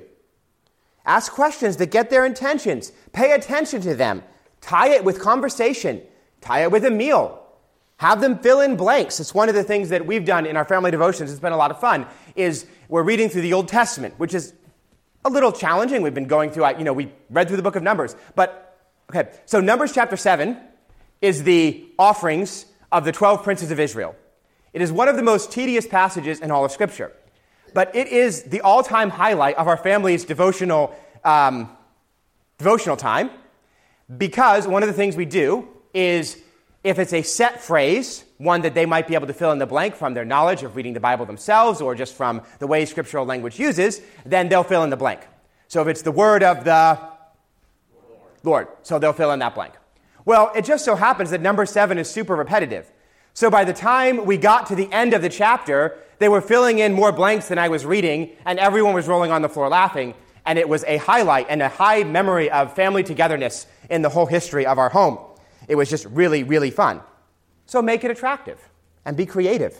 Ask questions that get their intentions. Pay attention to them. Tie it with conversation. Tie it with a meal. Have them fill in blanks. It's one of the things that we've done in our family devotions. It's been a lot of fun. Is we're reading through the Old Testament, which is a little challenging. We've been going through, you know, we read through the book of Numbers. But, okay, so Numbers chapter seven is the offerings of the twelve princes of Israel. It is one of the most tedious passages in all of Scripture. But it is the all-time highlight of our family's devotional um, devotional time, because one of the things we do is, if it's a set phrase, one that they might be able to fill in the blank from their knowledge of reading the Bible themselves or just from the way scriptural language uses, then they'll fill in the blank. So if it's the word of the Lord, Lord so they'll fill in that blank. Well, it just so happens that number seven is super repetitive. So by the time we got to the end of the chapter, they were filling in more blanks than I was reading, and everyone was rolling on the floor laughing, and it was a highlight and a high memory of family togetherness in the whole history of our home. It was just really, really fun. So make it attractive and be creative.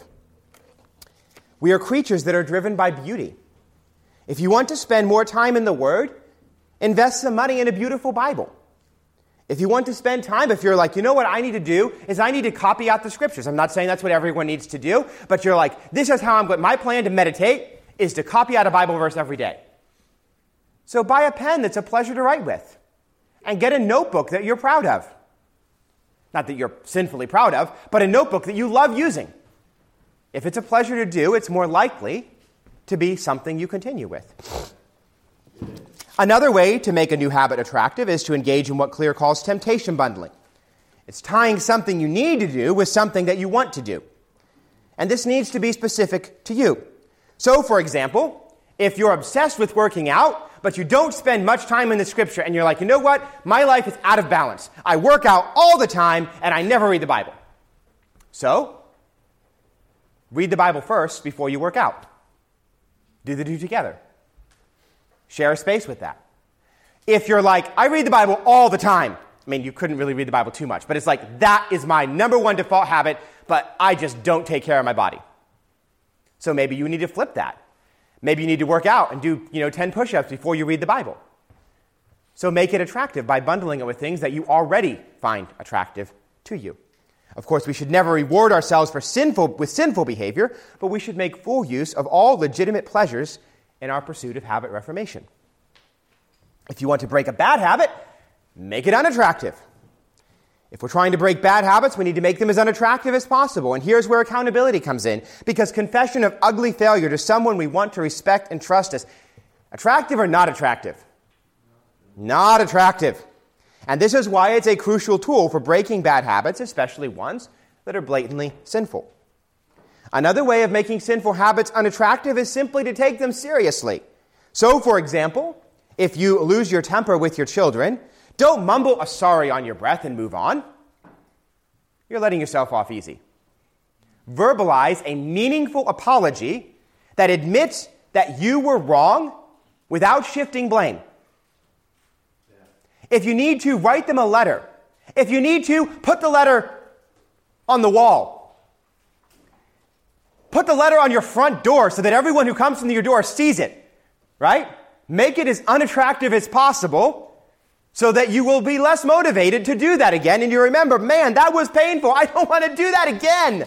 We are creatures that are driven by beauty. If you want to spend more time in the Word, invest some money in a beautiful Bible. If you want to spend time, if you're like, you know what I need to do is I need to copy out the Scriptures. I'm not saying that's what everyone needs to do, but you're like, this is how I'm going. My plan to meditate is to copy out a Bible verse every day. So buy a pen that's a pleasure to write with, and get a notebook that you're proud of. Not that you're sinfully proud of, but a notebook that you love using. If it's a pleasure to do, it's more likely to be something you continue with. Another way to make a new habit attractive is to engage in what Clear calls temptation bundling. It's tying something you need to do with something that you want to do. And this needs to be specific to you. So, for example, if you're obsessed with working out, but you don't spend much time in the Scripture, and you're like, you know what? My life is out of balance. I work out all the time, and I never read the Bible. So, read the Bible first before you work out. Do the two together. Share a space with that. If you're like, I read the Bible all the time. I mean, you couldn't really read the Bible too much, but it's like, that is my number one default habit, but I just don't take care of my body. So maybe you need to flip that. Maybe you need to work out and do, you know, ten push-ups before you read the Bible. So make it attractive by bundling it with things that you already find attractive to you. Of course, we should never reward ourselves for sinful with sinful behavior, but we should make full use of all legitimate pleasures in our pursuit of habit reformation. If you want to break a bad habit, make it unattractive. If we're trying to break bad habits, we need to make them as unattractive as possible. And here's where accountability comes in, because confession of ugly failure to someone we want to respect and trust is attractive or not attractive? Not attractive. And this is why it's a crucial tool for breaking bad habits, especially ones that are blatantly sinful. Another way of making sinful habits unattractive is simply to take them seriously. So, for example, if you lose your temper with your children, don't mumble a sorry on your breath and move on. You're letting yourself off easy. Verbalize a meaningful apology that admits that you were wrong without shifting blame. If you need to, write them a letter. If you need to, put the letter on the wall. Put the letter on your front door so that everyone who comes into your door sees it, right? Make it as unattractive as possible so that you will be less motivated to do that again, and you remember, man, that was painful. I don't want to do that again.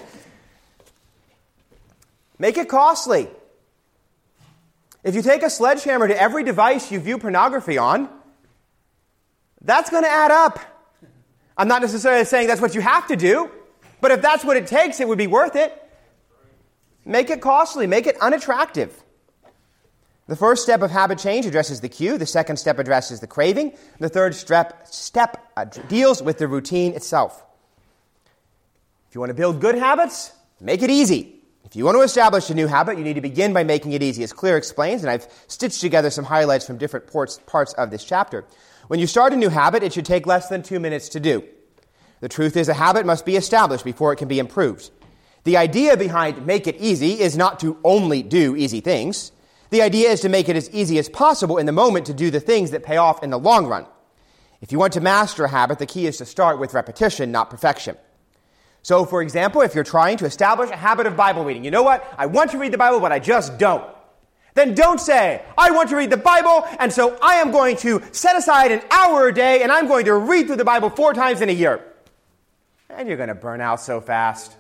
Make it costly. If you take a sledgehammer to every device you view pornography on, that's going to add up. I'm not necessarily saying that's what you have to do, but if that's what it takes, it would be worth it. Make it costly. Make it unattractive. The first step of habit change addresses the cue. The second step addresses the craving. The third step, step uh, deals with the routine itself. If you want to build good habits, make it easy. If you want to establish a new habit, you need to begin by making it easy. As Claire explains, and I've stitched together some highlights from different parts, parts of this chapter. When you start a new habit, it should take less than two minutes to do. The truth is a habit must be established before it can be improved. The idea behind make it easy is not to only do easy things. The idea is to make it as easy as possible in the moment to do the things that pay off in the long run. If you want to master a habit, the key is to start with repetition, not perfection. So, for example, if you're trying to establish a habit of Bible reading, you know what? I want to read the Bible, but I just don't. Then don't say, I want to read the Bible, and so I am going to set aside an hour a day, and I'm going to read through the Bible four times in a year. And you're going to burn out so fast.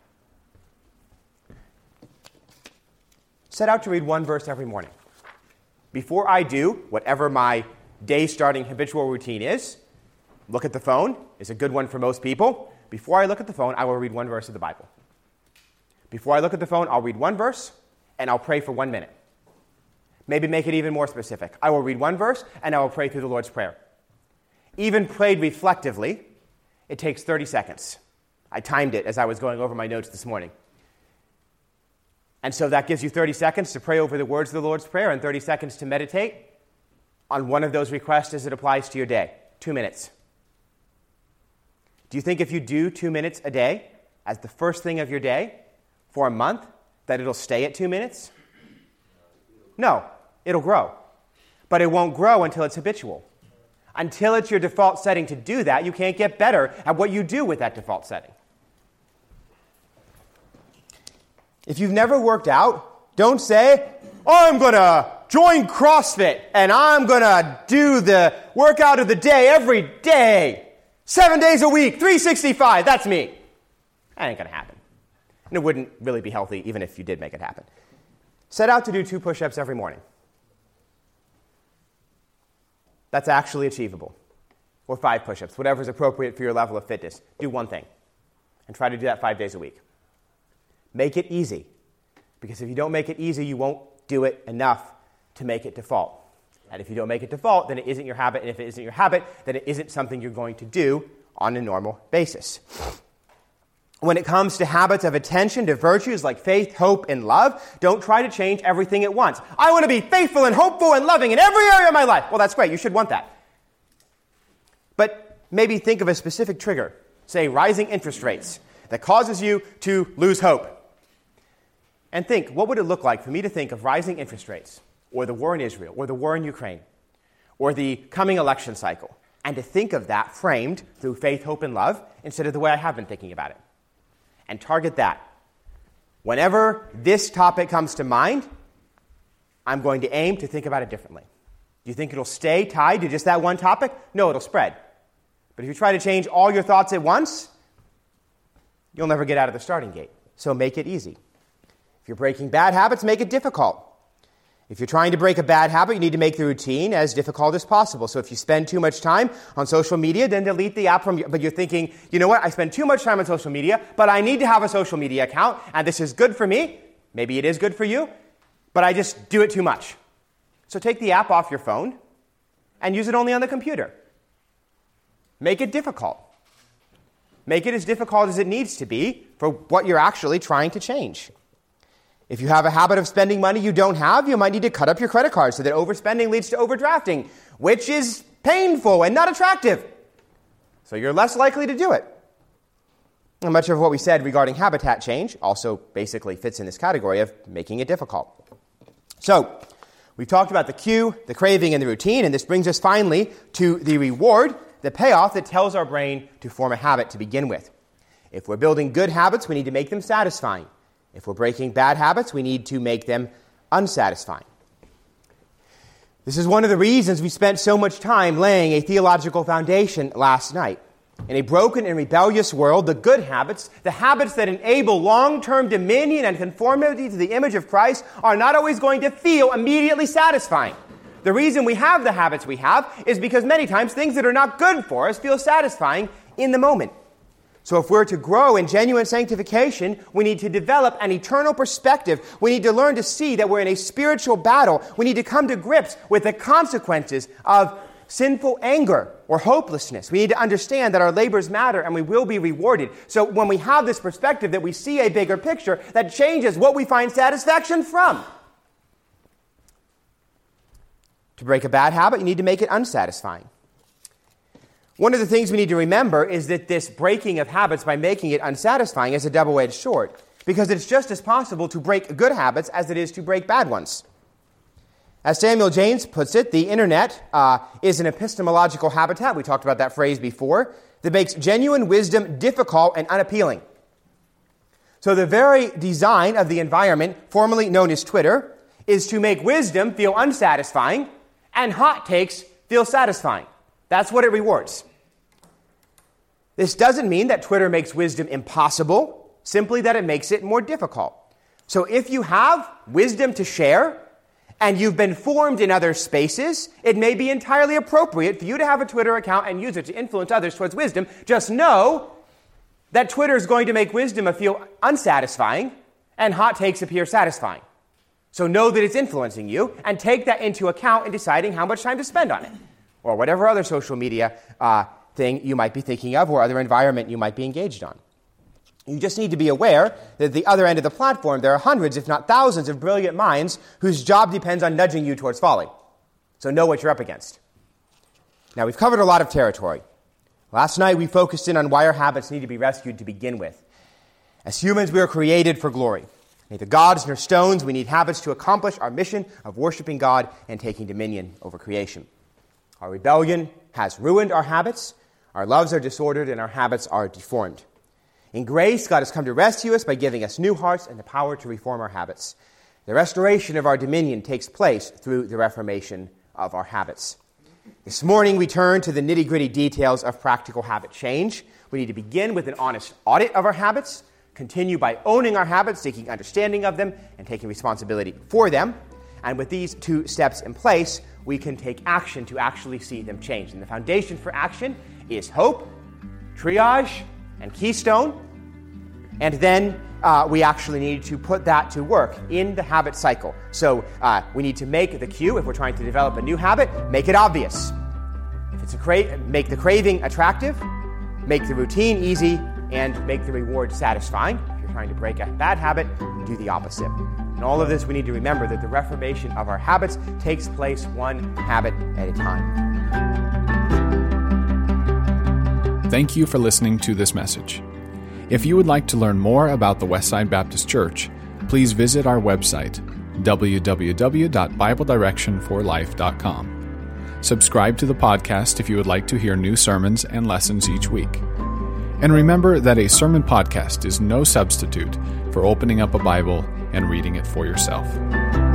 Set out to read one verse every morning. Before I do whatever my day-starting habitual routine is, look at the phone is a good one for most people. Before I look at the phone, I will read one verse of the Bible. Before I look at the phone, I'll read one verse, and I'll pray for one minute. Maybe make it even more specific. I will read one verse, and I will pray through the Lord's Prayer. Even prayed reflectively, it takes thirty seconds. I timed it as I was going over my notes this morning. And so that gives you thirty seconds to pray over the words of the Lord's Prayer and thirty seconds to meditate on one of those requests as it applies to your day. Two minutes. Do you think if you do two minutes a day as the first thing of your day for a month, that it'll stay at two minutes? No, it'll grow. But it won't grow until it's habitual. Until it's your default setting to do that, you can't get better at what you do with that default setting. If you've never worked out, don't say, oh, I'm going to join CrossFit and I'm going to do the workout of the day every day. Seven days a week, three sixty-five, that's me. That ain't going to happen. And it wouldn't really be healthy even if you did make it happen. Set out to do two push-ups every morning. That's actually achievable. Or five push-ups, whatever's appropriate for your level of fitness. Do one thing. And try to do that five days a week. Make it easy. Because if you don't make it easy, you won't do it enough to make it default. And if you don't make it default, then it isn't your habit. And if it isn't your habit, then it isn't something you're going to do on a normal basis. When it comes to habits of attention to virtues like faith, hope, and love, don't try to change everything at once. I want to be faithful and hopeful and loving in every area of my life. Well, that's great. You should want that. But maybe think of a specific trigger, say rising interest rates, that causes you to lose hope. And think, what would it look like for me to think of rising interest rates, or the war in Israel, or the war in Ukraine, or the coming election cycle, and to think of that framed through faith, hope, and love instead of the way I have been thinking about it. And target that. Whenever this topic comes to mind, I'm going to aim to think about it differently. Do you think it'll stay tied to just that one topic? No, it'll spread. But if you try to change all your thoughts at once, you'll never get out of the starting gate. So make it easy. If you're breaking bad habits, make it difficult. If you're trying to break a bad habit, you need to make the routine as difficult as possible. So if you spend too much time on social media, then delete the app from your, but you're thinking, you know what, I spend too much time on social media, but I need to have a social media account, and this is good for me. Maybe it is good for you, but I just do it too much. So take the app off your phone and use it only on the computer. Make it difficult. Make it as difficult as it needs to be for what you're actually trying to change. If you have a habit of spending money you don't have, you might need to cut up your credit card so that overspending leads to overdrafting, which is painful and not attractive. So you're less likely to do it. And much of what we said regarding habitat change also basically fits in this category of making it difficult. So we've talked about the cue, the craving, and the routine, and this brings us finally to the reward, the payoff that tells our brain to form a habit to begin with. If we're building good habits, we need to make them satisfying. If we're breaking bad habits, we need to make them unsatisfying. This is one of the reasons we spent so much time laying a theological foundation last night. In a broken and rebellious world, the good habits, the habits that enable long-term dominion and conformity to the image of Christ, are not always going to feel immediately satisfying. The reason we have the habits we have is because many times things that are not good for us feel satisfying in the moment. So if we're to grow in genuine sanctification, we need to develop an eternal perspective. We need to learn to see that we're in a spiritual battle. We need to come to grips with the consequences of sinful anger or hopelessness. We need to understand that our labors matter and we will be rewarded. So when we have this perspective that we see a bigger picture, that changes what we find satisfaction from. To break a bad habit, you need to make it unsatisfying. One of the things we need to remember is that this breaking of habits by making it unsatisfying is a double-edged sword, because it's just as possible to break good habits as it is to break bad ones. As Samuel James puts it, the internet uh, is an epistemological habitat, we talked about that phrase before, that makes genuine wisdom difficult and unappealing. So the very design of the environment, formerly known as Twitter, is to make wisdom feel unsatisfying and hot takes feel satisfying. That's what it rewards. This doesn't mean that Twitter makes wisdom impossible, simply that it makes it more difficult. So if you have wisdom to share, and you've been formed in other spaces, it may be entirely appropriate for you to have a Twitter account and use it to influence others towards wisdom. Just know that Twitter is going to make wisdom feel unsatisfying, and hot takes appear satisfying. So know that it's influencing you, and take that into account in deciding how much time to spend on it, or whatever other social media uh, thing you might be thinking of, or other environment you might be engaged on. You just need to be aware that at the other end of the platform, there are hundreds, if not thousands, of brilliant minds whose job depends on nudging you towards folly. So know what you're up against. Now, we've covered a lot of territory. Last night, we focused in on why our habits need to be rescued to begin with. As humans, we are created for glory. Neither gods nor stones, we need habits to accomplish our mission of worshiping God and taking dominion over creation. Our rebellion has ruined our habits, our loves are disordered, and our habits are deformed. In grace, God has come to rescue us by giving us new hearts and the power to reform our habits. The restoration of our dominion takes place through the reformation of our habits. This morning, we turn to the nitty-gritty details of practical habit change. We need to begin with an honest audit of our habits, continue by owning our habits, seeking understanding of them, and taking responsibility for them. And with these two steps in place, we can take action to actually see them change. And the foundation for action is hope, triage, and keystone, and then uh, we actually need to put that to work in the habit cycle. So uh, we need to make the cue, if we're trying to develop a new habit, make it obvious. If it's a cra- make the craving attractive, make the routine easy, and make the reward satisfying. If you're trying to break a bad habit, do the opposite. In all of this, we need to remember that the reformation of our habits takes place one habit at a time.
Thank you for listening to this message. If you would like to learn more about the Westside Baptist Church, please visit our website, w w w dot bible direction for life dot com. Subscribe to the podcast if you would like to hear new sermons and lessons each week. And remember that a sermon podcast is no substitute for opening up a Bible and reading it for yourself.